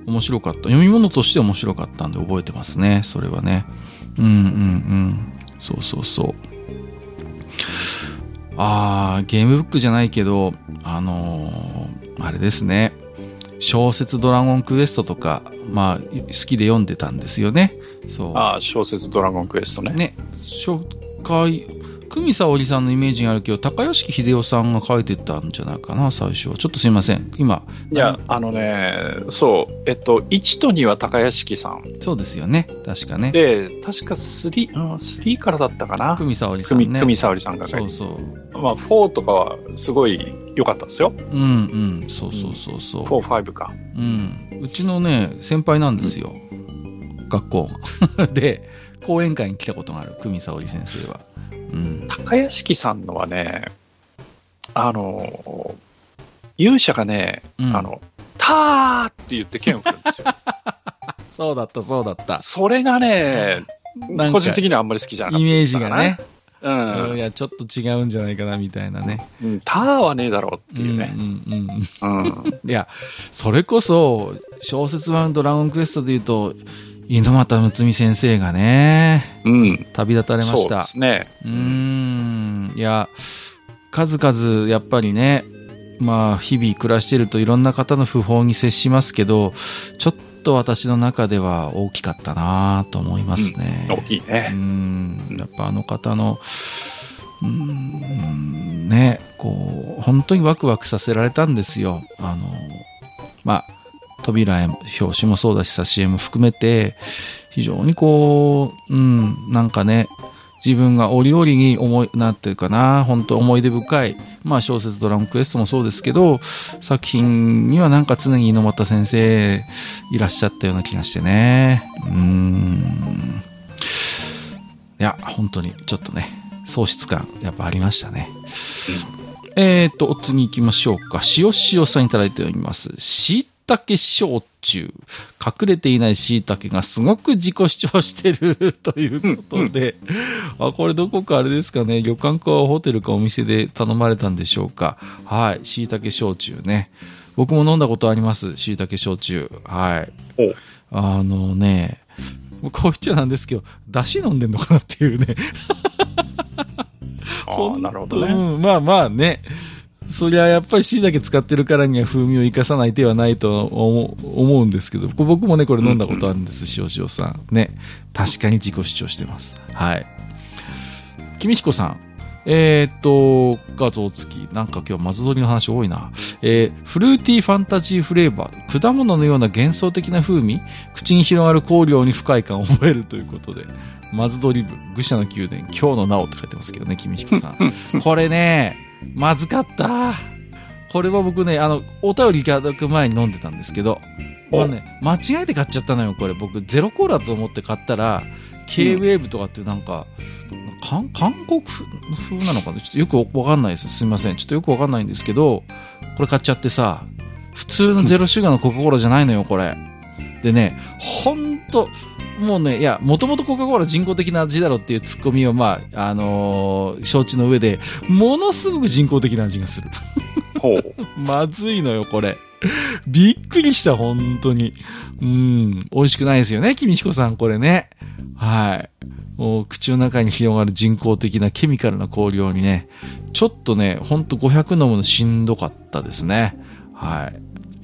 面白かった。読み物として面白かったんで覚えてますね、それはね。うんうんうん。そうそうそう。あー、ゲームブックじゃないけど、あのー、あれですね。小説ドラゴンクエストとか、まあ、好きで読んでたんですよね。そう。
ああ、小説ドラゴンクエストね。
ね。初回、 久美沙織さんのイメージがあるけど、高屋敷秀夫さんが書いてたんじゃないかな、最初は。ちょっとすいません。今。
いや、あのね、そう、えっと、いちとには高屋敷さん。
そうですよね。確かね。
で、確かスリー、うん、スリーからだったかな。
久美沙織さんね。
久美沙織さんが書いて。
そうそう。
まあ、フォーとかはすごい良かったですよ。
うんうん。そうそうそうそう。
フォー、ファイブか。
うん。うちのね、先輩なんですよ。うん、学校。で、講演会に来たことがある、久美沙織先生は。うん、
高屋敷さんのはね、あの、勇者がね、うん、あの、ターって言って剣を振るんですよ。
そうだった、そうだった。
それがね、個人的にはあんまり好きじゃなかった。
イメージがね。
うん。
いや、ちょっと違うんじゃないかな、みたいなね。
うん、ターはねえだろうっていうね。
うんうんうん。うん、いや、それこそ、小説版ドラゴンクエストで言うと、猪俣睦美先生がね、
うん、
旅立たれました。
そうですね。
うーん。いや、数々、やっぱりね、まあ、日々暮らしているといろんな方の訃報に接しますけど、ちょっと私の中では大きかったなと思いますね。
うん、大きいね。
うん。やっぱあの方の、うーん、ね、こう、本当にワクワクさせられたんですよ。あの、まあ、扉へ表紙もそうだし、挿絵も含めて、非常にこう、うん、なんかね、自分が折々に思い、なんていうかな、本当思い出深い、まあ小説ドラゴンクエストもそうですけど、作品にはなんか常に猪俣先生いらっしゃったような気がしてね。うーん。いや、本当にちょっとね、喪失感やっぱありましたね。うん、えーと、お次行きましょうか。塩塩さんいただいております。椎茸焼酎。隠れていない椎茸がすごく自己主張してるということで、うんうん、あ、これどこかあれですかね、旅館かホテルかお店で頼まれたんでしょうか。はい、椎茸焼酎ね。僕も飲んだことあります、椎茸焼酎。はい。あのね、こう言っちゃなんですけど、出汁飲んでんのかなっていうね。
ああ、なるほどね。
うん、まあまあね。そりゃやっぱり椎茸使ってるからには風味を生かさない手はないと思う、思うんですけど、僕もね、これ飲んだことあるんです、塩塩さん。ね。確かに自己主張してます。はい。君彦さん。えー、っと、画像付き。なんか今日松鳥の話多いな。えー、フルーティーファンタジーフレーバー。果物のような幻想的な風味。口に広がる香料に不快感を覚えるということで。マズドリブ、愚者の宮殿、今日のなおって書いてますけどね、君彦さん。これね、まずかった。これは僕ね、あの、お便りいただく前に飲んでたんですけど、まあね、間違えて買っちゃったのよ、これ。僕、ゼロコーラと思って買ったら、K ウェーブとかっていうなんか、うん、韓国風なのかな、ちょっとよくわかんないです。すみません。ちょっとよくわかんないんですけど、これ買っちゃってさ、普通のゼロシュガーのコカ・コーラじゃないのよ、これ。でね、ほんと、もうね、いや、もともとコカ・コーラ人工的な味だろっていうツッコミは、まあ、あのー、承知の上で、ものすごく人工的な味がする。
ほう。
まずいのよ、これ。びっくりした、本当に。うん、美味しくないですよね、君彦さん、これね。はい。もう、口の中に広がる人工的なケミカルな香料にね、ちょっとね、ほんとごひゃく飲むのしんどかったですね。はい。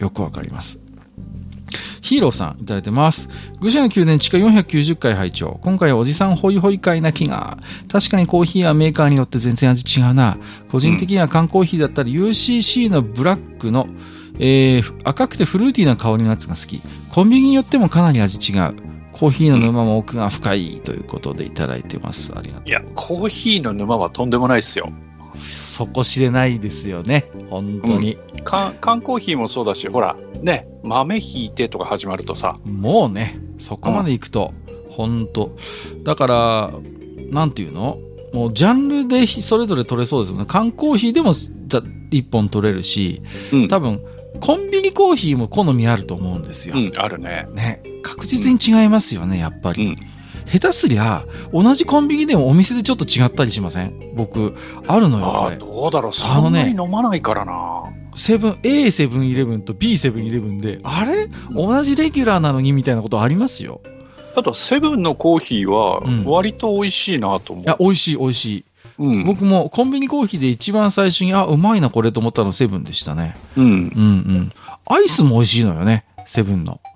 よくわかります。ヒーローさんいただいてます。愚者の宮殿地下よんひゃくきゅうじゅっかい拝聴。今回はおじさんホイホイ会な気が。確かにコーヒーはメーカーによって全然味違うな。個人的には缶コーヒーだったら ユーシーシー のブラックの、えー、赤くてフルーティーな香りのやつが好き。コンビニによってもかなり味違う。コーヒーの沼も奥が深いということでいただいてます。ありがとうございます。
いや、コーヒーの沼はとんでもないっすよ。
底知れないですよね。本当に。
うん、缶、缶コーヒーもそうだし、ほら、ね、豆ひいてとか始まるとさ。
もうね、そこまで行くと、うん、本当。だから、なんていうの？もうジャンルでそれぞれ取れそうですよね。缶コーヒーでも一本取れるし、うん、多分、コンビニコーヒーも好みあると思うんですよ。
うん、あるね。
ね、確実に違いますよね、やっぱり。うん、下手すりゃ、同じコンビニでもお店でちょっと違ったりしません？僕、あるのよ、これ。
ああ、どうだろう、そんなに飲まないからな。
セブン、A セブンイレブンと B セブンイレブンで、あれ、同じレギュラーなのにみたいなことありますよ。
ただ、セブンのコーヒーは、割と美味しいなと思う。
うん、いや、美味しい、美味しい。うん、僕もコンビニコーヒーで一番最初に、あ、うまいなこれと思ったのセブンでしたね。うん。うんうん。アイスも美味しいのよね、セブンの。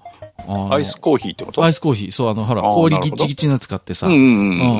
アイスコーヒーってこと？
アイスコーヒー。そう、あの、ほら、氷ギチギチの使ってさ。うんうんうんうん。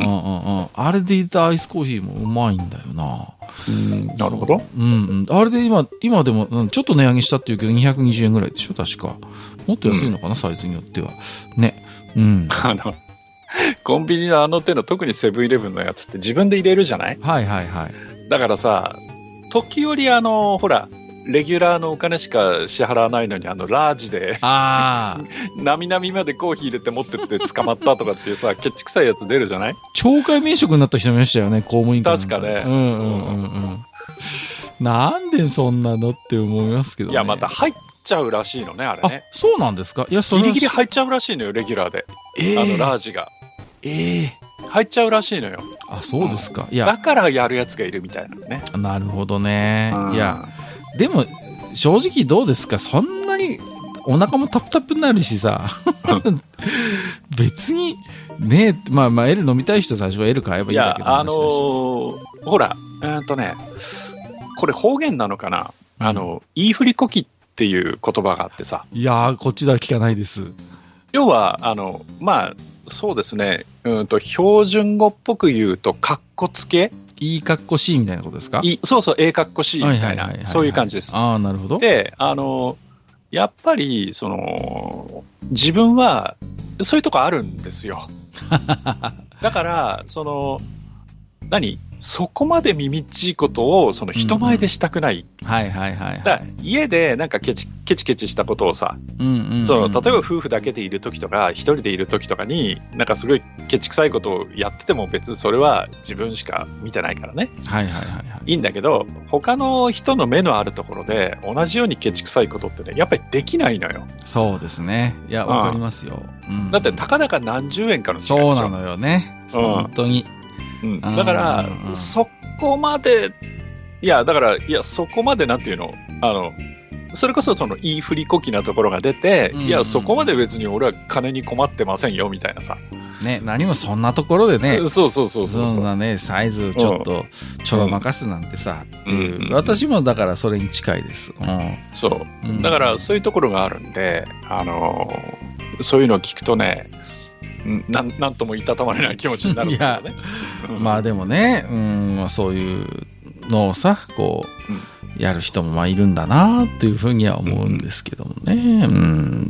あれでいたアイスコーヒーもうまいんだよな。
うん、なるほど。
うんうん。あれで今、今でも、うん、ちょっと値上げしたっていうけど、にひゃくにじゅうえんぐらいでしょ確か。もっと安いのかな、うん、サイズによっては。ね。うん。あの、
コンビニのあの手の、特にセブンイレブンのやつって自分で入れるじゃない？
はいはいはい。
だからさ、時折あの、ほら、レギュラーのお金しか支払わないのに、あの、ラージで、ああ。なみなみまでコーヒー入れて持ってって捕まったとかっていうさ、ケチくさいやつ出るじゃない？
懲戒免職になった人もいましたよね、公務員
から。確かね。
うんうんうんうん。なんでそんなのって思いますけどね。
いや、また入っちゃうらしいのね、あれね。
あ、そうなんですか？いや、それ
ギリギリ入っちゃうらしいのよ、レギュラーで。えー、あの、ラージが。
ええ
ー。入っちゃうらしいのよ。
あ、そうですか。
いや。だからやるやつがいるみたいなね。
なるほどね。いや、でも、正直どうですか？そんなにお腹もタプタプになるしさ。別に、ね、まあまあ L 飲みたい人最初は L 買えばいいだけの話だし。いや、あの
ー、ほら、えーっとね、これ方言なのかな、うん、あの、言い振りこきっていう言葉があってさ。
いやー、こっちでは聞かないです。
要は、あの、まあ、そうですね、うんと、標準語っぽく言うと、かっこつけ？
いいかっこしいみたいなことですか？
いそうそう、ええかっこしいみたいな、そういう感じです。
ああ、なるほど。
で、あの、やっぱり、その、自分は、そういうとこあるんですよ。だから、その、何？そこまで耳っちいことをその人前でしたくない。
うんうん、はいはいはい、はい。
だ家でなんかケチケチケチしたことをさ、うんうんうん、その例えば夫婦だけでいる時とか一人でいる時とかになんかすごいケチくさいことをやってても別にそれは自分しか見てないからね。
はいはいはい、はい。
いいんだけど他の人の目のあるところで同じようにケチくさいことってねやっぱりできないのよ。
そうですね。いやわかりますよ、うんうん。
だってたかだか何十円かの違いでしょ。
そうなのよね。うん、本当に。
うん、だから、そこまで、いや、だから、いや、そこまでなんていうの、あの、それこそその言い振りこきなところが出て、うんうん、いや、そこまで別に俺は金に困ってませんよ、みたいなさ。
ね、何もそんなところでね、
そうそうそうそう。
そんなね、サイズちょっとちょろまかすなんてさ、うん、っていう、私もだからそれに近いです。うん、
そう。だからそういうところがあるんで、あの、そういうのを聞くとね、な, なんともいたたまれない気持ちになるんだよね。
いや、まあでもね、うん、そういうのをさ、こう、うん、やる人もまあいるんだなっていうふうには思うんですけどもね、うん、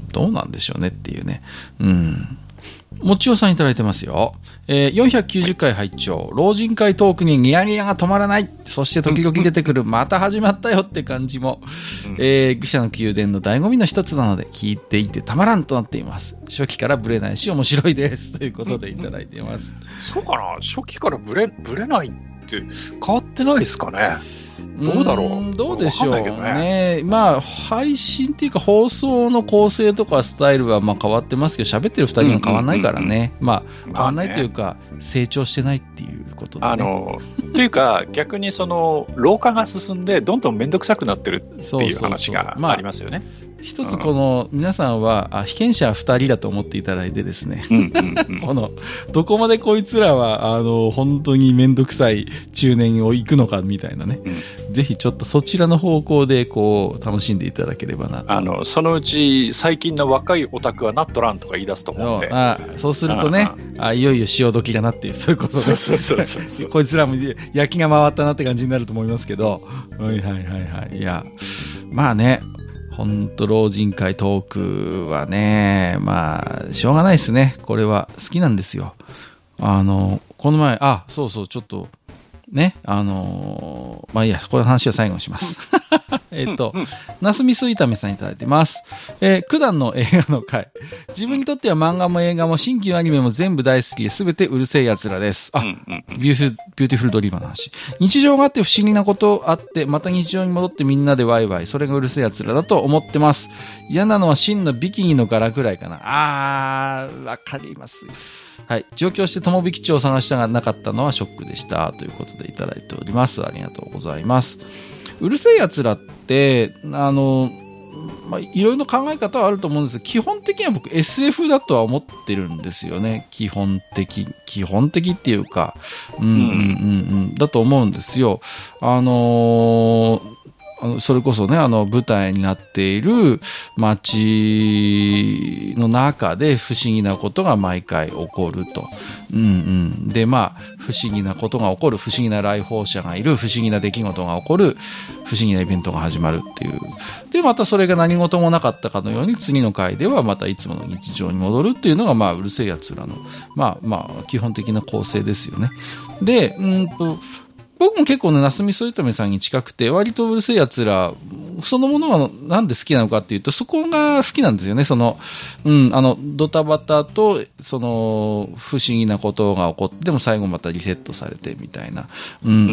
どうなんでしょうねっていうね。うん。もちおさんいただいてますよ。えー、よんひゃくきゅうじゅっかい拝聴。老人会トークにニヤニヤが止まらない。そして時々出てくる、また始まったよって感じも、えー、愚者の宮殿の醍醐味の一つなので、聞いていてたまらんとなっています。初期からブレないし面白いです。ということでいただいています。
そうかな？初期からブレ、ブレないって変わってないですかね？どうだろう？
どうでしょう ね, ね。まあ、配信っていうか放送の構成とかスタイルはまあ変わってますけど、喋ってる二人は変わらないからね。まあ、変わらないというか、成長してないっていうことで、ね。
あの、というか、逆にその、老化が進んで、どんどんめんどくさくなってるっていう話がありますよね。そうそうそう、まあ
一つこの皆さんはあ被験者ふたりだと思っていただいてですね、うんうんうん、このどこまでこいつらはあの本当に面倒くさい中年を行くのかみたいなね、うん、ぜひちょっとそちらの方向でこう楽しんでいただければなと。
あのそのうち最近の若いオタクはなっとらんとか言い出すと思うんで、
あそうするとね、あいよいよ潮時だなっていうそういうことで、そうそうそうそうこいつらも焼きが回ったなって感じになると思いますけど、はいはいはいはい、いやまあね、ほんと老人会トークはね、まあしょうがないですね。これは好きなんですよ。あのこの前、あそうそうちょっとね、あのー、まあいいや、この話は最後にしますえっと、なすみすいためさんいただいてます。えー、九段の映画の回。自分にとっては漫画も映画も新旧アニメも全部大好きで、すべてうるせえ奴らです。あ、ビューフル、ビューティフルドリーマーの話。日常があって不思議なことあって、また日常に戻ってみんなでワイワイ。それがうるせえ奴らだと思ってます。嫌なのは真のビキニの柄くらいかな。あー、わかります。はい。上京して友引町を探したがなかったのはショックでした。ということでいただいております。ありがとうございます。うるせえ奴らって、あの、まあ、いろいろな考え方はあると思うんですけど、基本的には僕 エスエフ だとは思ってるんですよね。基本的、基本的っていうか、うんうんうんうん、だと思うんですよ。あのー、 あのそれこそね、あの舞台になっている街の中で不思議なことが毎回起こると。うんうん。で、まあ、不思議なことが起こる、不思議な来訪者がいる、不思議な出来事が起こる、不思議なイベントが始まるっていう。で、またそれが何事もなかったかのように、次の回ではまたいつもの日常に戻るっていうのが、まあ、うるせえやつらの、まあまあ、基本的な構成ですよね。で、うんと、僕も結構ね、なすみそいとめさんに近くて、割とうるせえやつら、そのものはなんで好きなのかっていうと、そこが好きなんですよね。その、うん、あの、ドタバタと、その、不思議なことが起こって、でも最後またリセットされてみたいな。うんうんうん。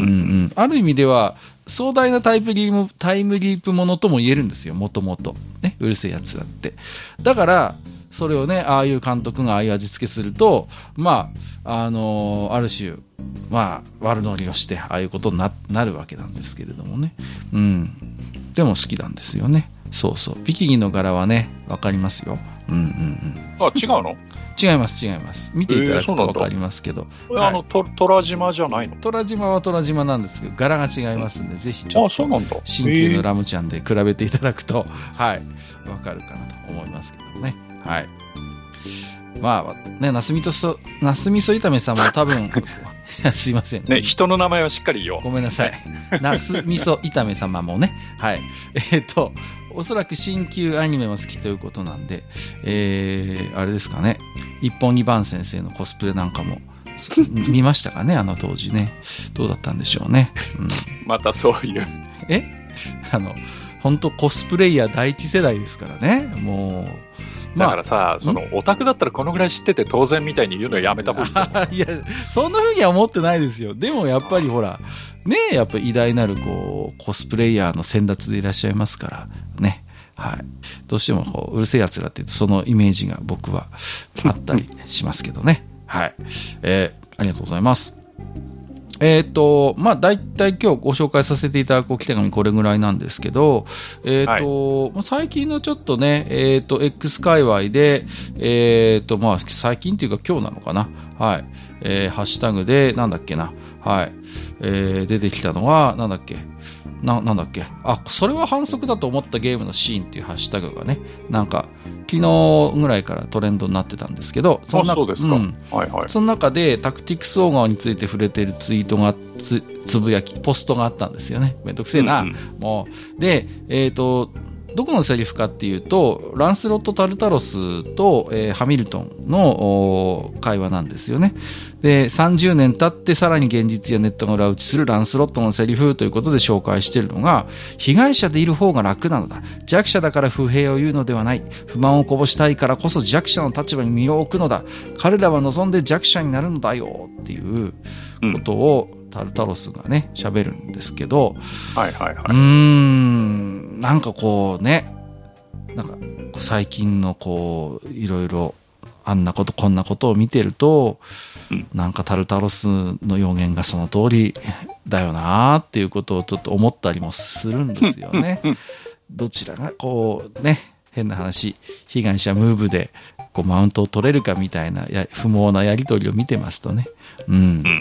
ある意味では、壮大なタイプリープ、タイムリープものとも言えるんですよ、もともと。ね、うるせえやつらって。だから、それをね、ああいう監督がああいう味付けすると、まあ、あのー、ある種、まあ、悪乗りをして、ああいうことに な, なるわけなんですけれどもね。うん。でも好きなんですよね。そうそう。ビキニの柄はね、わかりますよ。うんうんうん。
あ、違うの？
違います、違います。見ていただくとわかりますけど。
えーはい、あの、と、虎島じゃないの？
虎島は虎島なんですけど、柄が違いますんで、ぜひちょっと、新旧のラムちゃんで比べていただくと、はい、わかるかなと思いますけどね。はい。まあ、ね、なすみとそ、なすみそ炒めさんも多分、いやすいません。
ね、人の名前はしっかり言おう。
ごめんなさい。なすみそ炒め様もね。はい。えっと、おそらく新旧アニメも好きということなんで、えー、あれですかね。一本二番先生のコスプレなんかも、見ましたかね、あの当時ね。どうだったんでしょうね。うん、
またそういう。
えあの、本当コスプレイヤー第一世代ですからね。もう。
だからさ、そのオタクだったらこのぐらい知ってて当然みたいに言うのやめた方がいい。
いや、そんな風には思ってないですよ。でもやっぱりほら、ねえ、やっぱり偉大なるこう、コスプレイヤーの先達でいらっしゃいますから、ね。はい。どうしてもこう、うるせえ奴らって言うとそのイメージが僕はあったりしますけどね。はい。えー、ありがとうございます。えっ、ー、と、まあ、大体今日ご紹介させていただく置き手紙これぐらいなんですけど、えっ、ー、と、はい、最近のちょっとね、えっ、ー、と、X 界隈で、えっ、と、まあ、最近っていうか今日なのかな。はい。えー、ハッシュタグで、なんだっけな。はい。えー、出てきたのは、なんだっけ。な、なんだっけ。あ、それは反則だと思ったゲームのシーンっていうハッシュタグがね、なんか、昨日ぐらいからトレンドになってたんですけど、
その中、そうですか、うん、はいはい、
その中でタクティクスオーガーについて触れているツイートがつ、つぶやき、ポストがあったんですよね。めんどくせえな。うんうん、もう。で、えっと、どこのセリフかっていうと、ランスロット・タルタロスと、えー、ハミルトンの会話なんですよね。で、さんじゅうねん経ってさらに現実やネットが裏打ちするランスロットのセリフということで紹介しているのが、被害者でいる方が楽なのだ。弱者だから不平を言うのではない。不満をこぼしたいからこそ弱者の立場に身を置くのだ。彼らは望んで弱者になるのだよっていうことを、うん、タルタロスがね、喋るんですけど、
はいはいはい。
うーん、なんかこうね、なんか最近のこう、いろいろあんなことこんなことを見てると、うん、なんかタルタロスの予言がその通りだよなーっていうことをちょっと思ったりもするんですよね。どちらがこうね、変な話、被害者ムーブでこうマウントを取れるかみたいなや不毛なやり取りを見てますとね、うん、うん、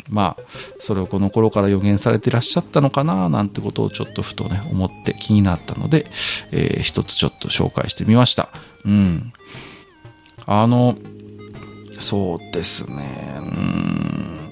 まあそれをこの頃から予言されていらっしゃったのかななんてことをちょっとふとね思って気になったので、えー、一つちょっと紹介してみました。うん、あのそうですね、うん、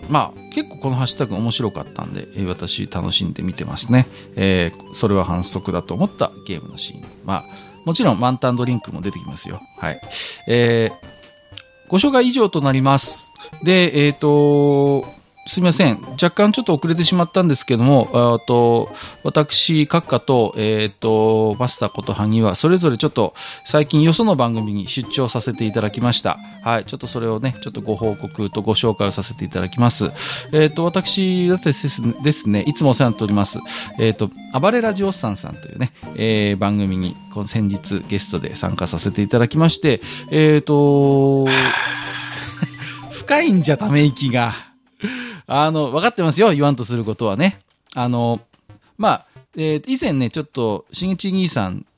まあ結構このハッシュタグ面白かったんで、えー、私楽しんで見てますね。えー、それは反則だと思ったゲームのシーン、まあもちろん満タンドリンクも出てきますよ。はい。えー、ご紹介以上となります。で、えっと、すみません。若干ちょっと遅れてしまったんですけども、あと私、閣下と、えっと、マスターこと萩は、それぞれちょっと最近よその番組に出張させていただきました。はい。ちょっとそれをね、ちょっとご報告とご紹介をさせていただきます。えっと、私ですね、いつもお世話になっております。えっと、暴れラジオスさんさんというね、えー、番組に、この先日ゲストで参加させていただきまして、えっと、深いんじゃため息が。あの、分かってますよ。言わんとすることはね。あの、まあ、えー、以前ね、ちょっと、しげち兄さん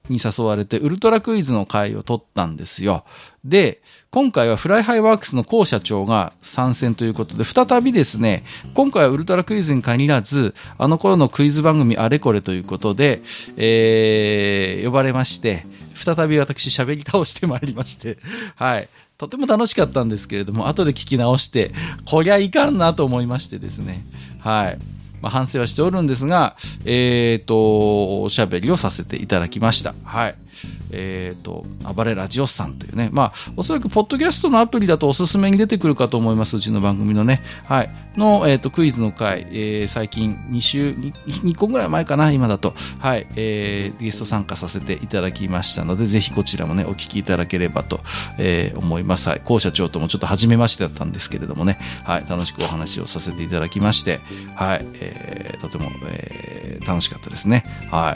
に誘われてウルトラクイズの会を取ったんですよ。で、今回はフライハイワークスの高社長が参戦ということで、再びですね、今回はウルトラクイズに限らず、あの頃のクイズ番組あれこれということで、えー、呼ばれまして、再び私喋り倒してまいりまして、はい。とても楽しかったんですけれども、後で聞き直して、こりゃいかんなと思いましてですね、はい。まあ、反省はしておるんですが、えっと、おしゃべりをさせていただきました。はい。えっと、暴れラジオスさんというね、まあ、おそらくポッドキャストのアプリだとおすすめに出てくるかと思います、うちの番組のね。はい。の、えっと、クイズの回、えー、最近に週、にこぐらい前かな、今だと。はい。えー、ゲスト参加させていただきましたので、ぜひこちらもね、お聞きいただければと、えー、思います。はい。高社長ともちょっと初めましてだったんですけれどもね、はい。楽しくお話をさせていただきまして、はい。えー、とても、えー、楽しかったですね。はい。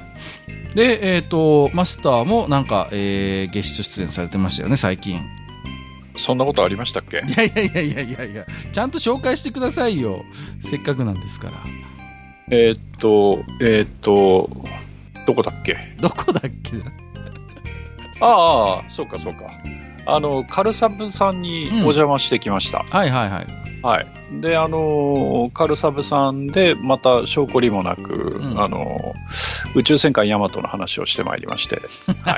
で、えっと、マスターもなんか、えー、ゲスト出演されてましたよね、最近。
そんなことありましたっけ？
いやいやいやいやいやいや、ちゃんと紹介してくださいよ。せっかくなんですから。
えー、っと、えー、っと、どこだっけ？
どこだっけ？
ああ、そうかそうか。あの、カルサブさんにお邪魔してきました。
うん、はいはいはい。
はい。で、あの、カルサブさんで、また、証拠りもなく、うん、あの、宇宙戦艦ヤマトの話をしてまいりまして。はい。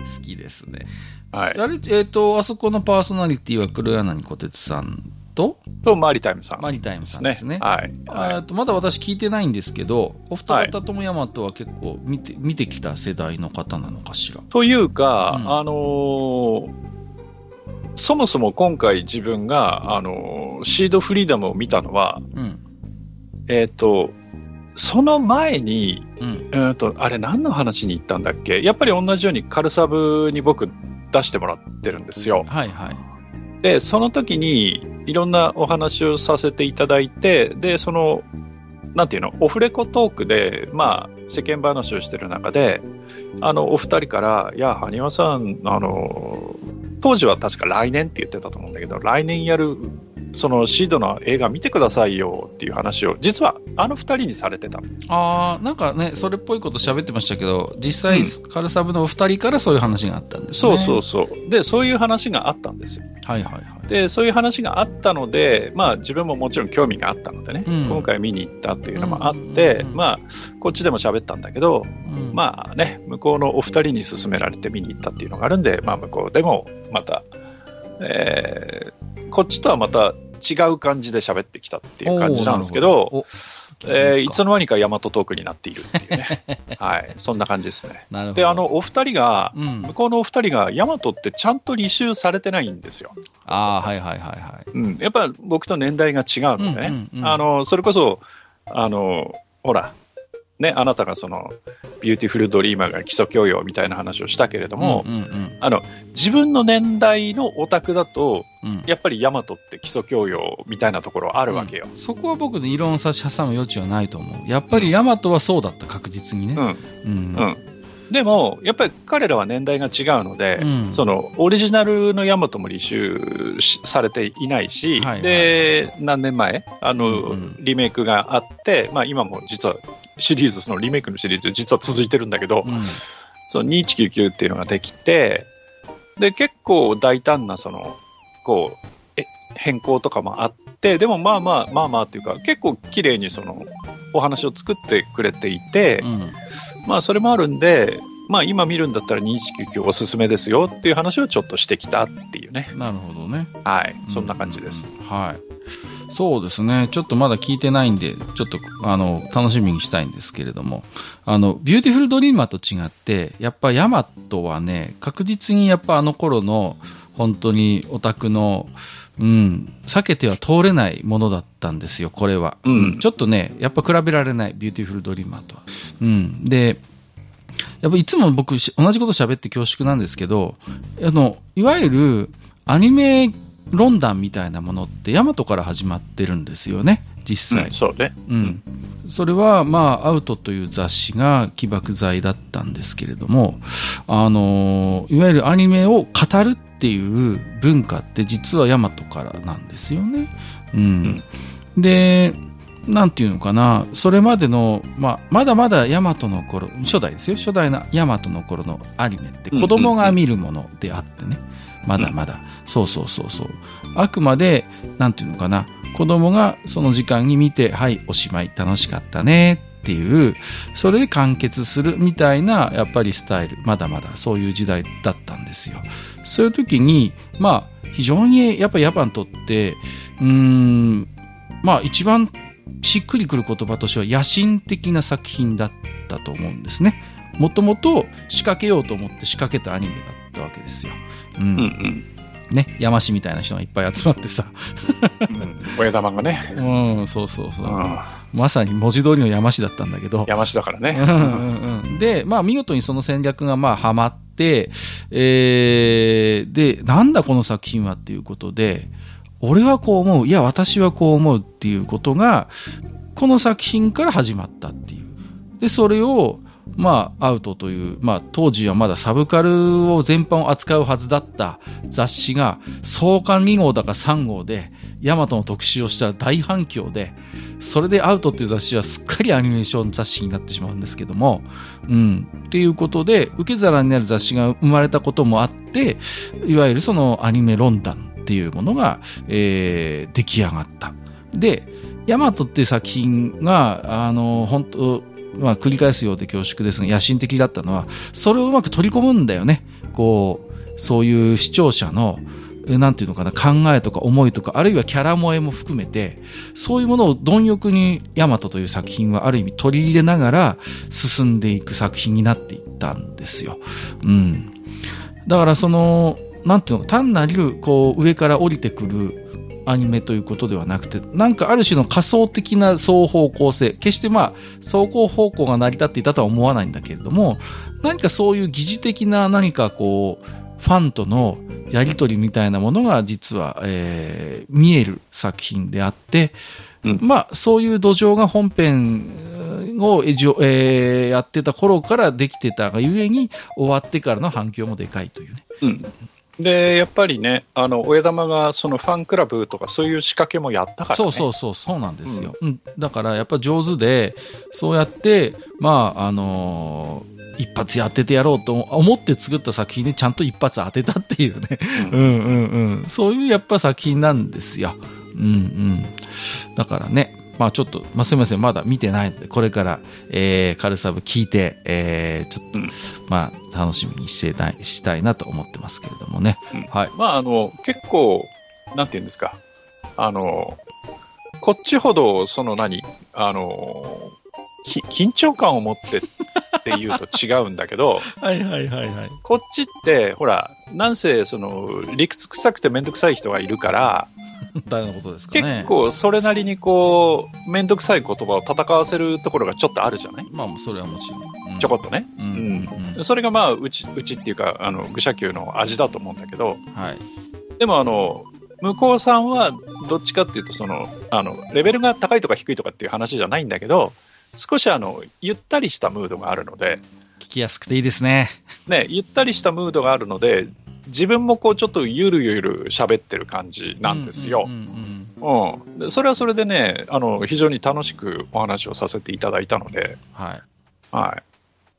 好きですね。
はい。
あれ、えっ、ー、と、あそこのパーソナリティは黒柳小鉄さんと
と、マリタイムさん、
マリタイムさんですね。
はい。
はい、とまだ私聞いてないんですけど、お二方ともヤマトは結構見て、見てきた世代の方なのかしら。
というか、うん、あのー、そもそも今回自分が、あのー、シードフリーダムを見たのは、うん、えっ、ー、と、その前に、うん、えーと、あれ何の話に行ったんだっけ？やっぱり同じようにカルサブに僕出してもらってるんですよ。
はいはい。
で、その時にいろんなお話をさせていただいて、で、その、なんていうの、オフレコトークで、まあ、世間話をしてる中で、あの、お二人から、いや、埴輪さん、あの、当時は確か来年って言ってたと思うんだけど、来年やる、そのシードの映画見てくださいよっていう話を、実はあの二人にされてた。
ああ、なんかね、それっぽいこと喋ってましたけど、実際、うん、カルサブのお二人からそういう話があったんですね。
そうそうそう。で、そういう話があったんですよ。
はいはいはい。
で、そういう話があったので、まあ自分ももちろん興味があったのでね、うん、今回見に行ったっていうのもあって、うんうんうん、まあ、こっちでも喋ったんだけど、うん、まあね、向こうのお二人に勧められて見に行ったっていうのがあるんで、まあ向こうでもまた、えー、こっちとはまた違う感じで喋ってきたっていう感じなんですけど、えー、いつの間にかヤマトトークになっているっていうね。はい。そんな感じですね。
なるほど。
で、あの、お二人が、うん、向こうのお二人がヤマトってちゃんと履修されてないんですよ。
ああ、はいはいはいはい。
うん。やっぱ僕と年代が違うのでね。うんうんうん、あの、それこそ、あの、ほら、ね、あなたがその、ビューティフルドリーマーが基礎教養みたいな話をしたけれども、うんうんうん、あの、自分の年代のオタクだと、うん、やっぱりヤマトって基礎教養みたいなところあるわけよ。
うん、そこは僕の異論を差し挟む余地はないと思う。やっぱりヤマトはそうだった、確実にね。うん。
うんうん、でも、やっぱり彼らは年代が違うので、うん、その、オリジナルのヤマトも履修されていないし、はいはい、で、何年前、あの、うん、リメイクがあって、まあ今も実は、シリーズ、そのリメイクのシリーズ実は続いてるんだけど、うん、そのにせんひゃくきゅうじゅうきゅうっていうのができて、で、結構大胆なその、こう、え、変更とかもあって、でもまあまあ、まあまあっていうか、結構綺麗にその、お話を作ってくれていて、うん、まあそれもあるんで、まあ今見るんだったらにせんひゃくきゅうじゅうきゅうおすすめですよっていう話をちょっとしてきたっていうね。
なるほどね。
はい。そんな感じです。
うんうん、はい。そうですね。ちょっとまだ聞いてないんで、ちょっと、あの、楽しみにしたいんですけれども、あの、ビューティフルドリーマーと違って、やっぱヤマトはね、確実にやっぱあの頃の、本当にオタクの、うん、避けては通れないものだったんですよ、これは。うん、ちょっとね、やっぱ比べられない、ビューティフルドリーマーとは。うん。で、やっぱいつも僕、同じこと喋って恐縮なんですけど、あの、いわゆる、アニメ、論壇みたいなものってヤマトから始まってるんですよね、実際。
うん、そうね。
うん。それは、まあ、アウトという雑誌が起爆剤だったんですけれども、あの、いわゆるアニメを語るっていう文化って実はヤマトからなんですよね。うん。うん、で、 なんていうのかな、それまでの、まあ、まだまだヤマトの頃、初代ですよ、初代のヤマトの頃のアニメって子供が見るものであってね、まだまだ、そうそうそうそう。あくまで、なんていうのかな、子供がその時間に見て、はい、おしまい、楽しかったねっていう、それで完結するみたいな、やっぱりスタイル、まだまだそういう時代だったんですよ。そういう時に、まあ、非常にやっぱりヤパにとって、うーん、まあ一番しっくりくる言葉としては野心的な作品だったと思うんですね。もともと仕掛けようと思って仕掛けたアニメだったわけですよ。うん。うんうんね、山師みたいな人がいっぱい集まってさ、
うん、親玉がね、
うん、そうそうそう、うん、まさに文字通りの山師だったんだけど、
山師だからね、
うんうんうん、で、まあ見事にその戦略がまあはまって、えー、で、なんだこの作品はっていうことで、俺はこう思う、いや私はこう思うっていうことがこの作品から始まったっていう。で、それをまあ、アウトという、まあ、当時はまだサブカルを全般を扱うはずだった雑誌が、創刊に号だかさん号で、ヤマトの特集をしたら大反響で、それでアウトっていう雑誌はすっかりアニメーション雑誌になってしまうんですけども、うん、っていうことで、受け皿になる雑誌が生まれたこともあって、いわゆるそのアニメ論壇っていうものが、えー、出来上がった。で、ヤマトっていう作品が、あの、本当まあ繰り返すようで恐縮ですが野心的だったのはそれをうまく取り込むんだよね。こうそういう視聴者のなんていうのかな考えとか思いとかあるいはキャラ萌えも含めてそういうものを貪欲にヤマトという作品はある意味取り入れながら進んでいく作品になっていったんですよ。うん。だからそのなんていうの単なるこう上から降りてくるアニメということではなくて、なんかある種の仮想的な双方向性、決してまあ、双方方向が成り立っていたとは思わないんだけれども、何かそういう疑似的な何かこう、ファンとのやりとりみたいなものが実は、えー、見える作品であって、うん、まあ、そういう土壌が本編を、えー、やってた頃からできてたがゆえに、終わってからの反響もでかいというね。
うんでやっぱりね、あの親玉がそのファンクラブとかそういう仕掛けもやったからね。
そうそうそうそうなんですよ。うん、だからやっぱ上手でそうやってまああのー、一発やっててやろうと思って作った作品でちゃんと一発当てたっていうね。うん、うんうんうんそういうやっぱ作品なんですよ。うんうん。だからね。まあちょっと、まあすみません、まだ見てないので、これから、えー、カルサブ聞いて、えー、ちょっと、うん、まあ楽しみにしてない、したいなと思ってますけれどもね。
うん、はい。まああの、結構、なんていうんですか、あの、こっちほど、その何、あの、き緊張感を持ってっていうと違うんだけど、
はいはいはいはい。
こっちって、ほら、なんせ、その、理屈臭くてめんどくさい人がいるから、
誰のことですかね。
結構それなりにこうめんどくさい言葉を戦わせるところがちょっとあるじゃない。
まあそれはもちろん、
うん、ちょこっとね、うんうんうん、それがまあうちうちっていうかあの愚者級の味だと思うんだけど、はい、でもあの向こうさんはどっちかっていうとそのあのレベルが高いとか低いとかっていう話じゃないんだけど少しあのゆったりしたムードがあるので
聞きやすくていいですね。
ね、ゆったりしたムードがあるので自分もこうちょっとゆるゆる喋ってる感じなんですよ。うん。それはそれでね、あの非常に楽しくお話をさせていただいたので、はい、はい。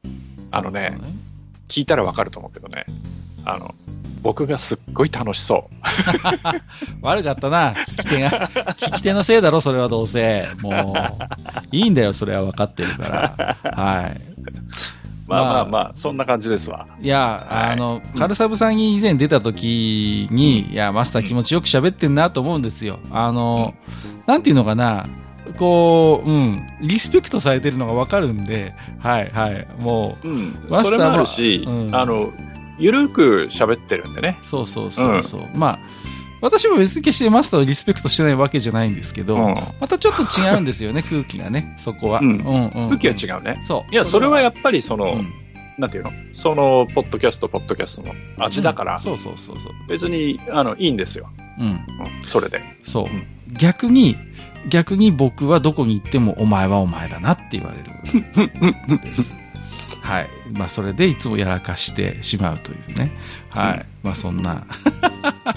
あのね、聞いたらわかると思うけどね、あの僕がすっごい楽しそう。
悪かったな、聞き手が聞き手のせいだろそれはどうせもういいんだよそれは分かってるから、はい。
まあまあまあ、そんな感じですわ。
いや、はい、あの、カルサブさんに以前出た時に、うん、いや、マスター気持ちよく喋ってんなと思うんですよ。あの、うん、なんていうのかな、こう、うん、リスペクトされてるのがわかるんで、はいはい、もう、うん、
マスターそれもあるし、うん、あの、ゆるく喋ってるんでね。
そうそうそうそう。うん、まあ、私も別に決してマスターをリスペクトしてないわけじゃないんですけど、うん、またちょっと違うんですよね、空気がね、そこは。うん
うんうんうん、空気は違うね。そう。いや、それはやっぱりその、うん、なんていうのその、ポッドキャスト、ポッドキャストの味だから、うん、
そうそうそうそう。
別に、あの、いいんですよ。うん。うん、それで。
そう、うん。逆に、逆に僕はどこに行ってもお前はお前だなって言われるんです。はい。まあ、それでいつもやらかしてしまうというね。はい。うん、まあ、そんな。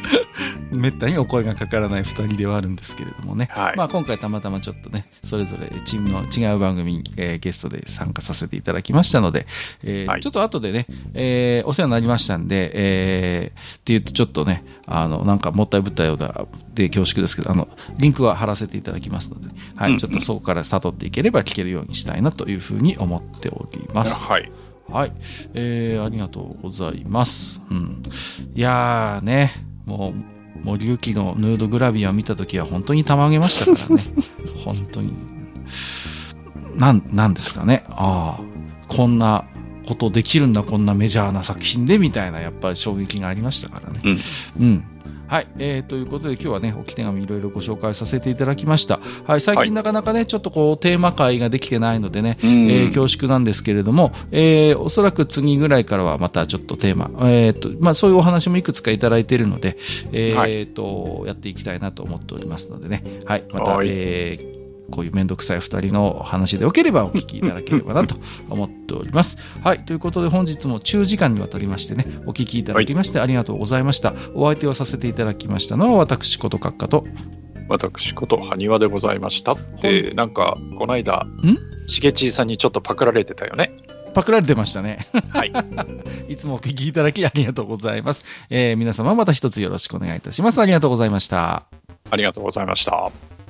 めったにお声がかからないふたりではあるんですけれどもね、
はい、
まあ、今回たまたまちょっとねそれぞれチームの違う番組に、えー、ゲストで参加させていただきましたので、えーはい、ちょっと後でね、えー、お世話になりましたんで、えー、っていうとちょっとねあのなんかもったいぶったようだで恐縮ですけど、あのリンクは貼らせていただきますので、はい、うんうん、ちょっとそこから辿っていければ聞けるようにしたいなというふうに思っております。
はい
はい、えー、ありがとうございます。うん、いやーね、もう森行のヌードグラビアを見たときは本当にたまげましたからね。本当に。なん、なんですかね。ああ、こんなことできるんだ、こんなメジャーな作品でみたいな、やっぱり衝撃がありましたからね。うん。うんはい、えー、ということで今日はね置き手紙いろいろご紹介させていただきました。はい、最近なかなかね、はい、ちょっとこうテーマ会ができてないのでね、えー、恐縮なんですけれども、えー、おそらく次ぐらいからはまたちょっとテーマ、えーとまあ、そういうお話もいくつかいただいているので、えーとはい、やっていきたいなと思っておりますのでね、はい、また、はい、えーこういうめんどくさいふたりの話でよければお聞きいただければなと思っております。はい、ということで本日も中時間にわたりましてね、お聞きいただきましてありがとうございました。お相手をさせていただきましたのは私こと閣下と
私こと埴輪でございましたって、なんかこの間しげちーさんにちょっとパクられてたよね。
パクられてましたね。
はい。
いつもお聞きいただきありがとうございます。えー、皆様また一つよろしくお願いいたします。ありがとうございました。
ありがとうございました。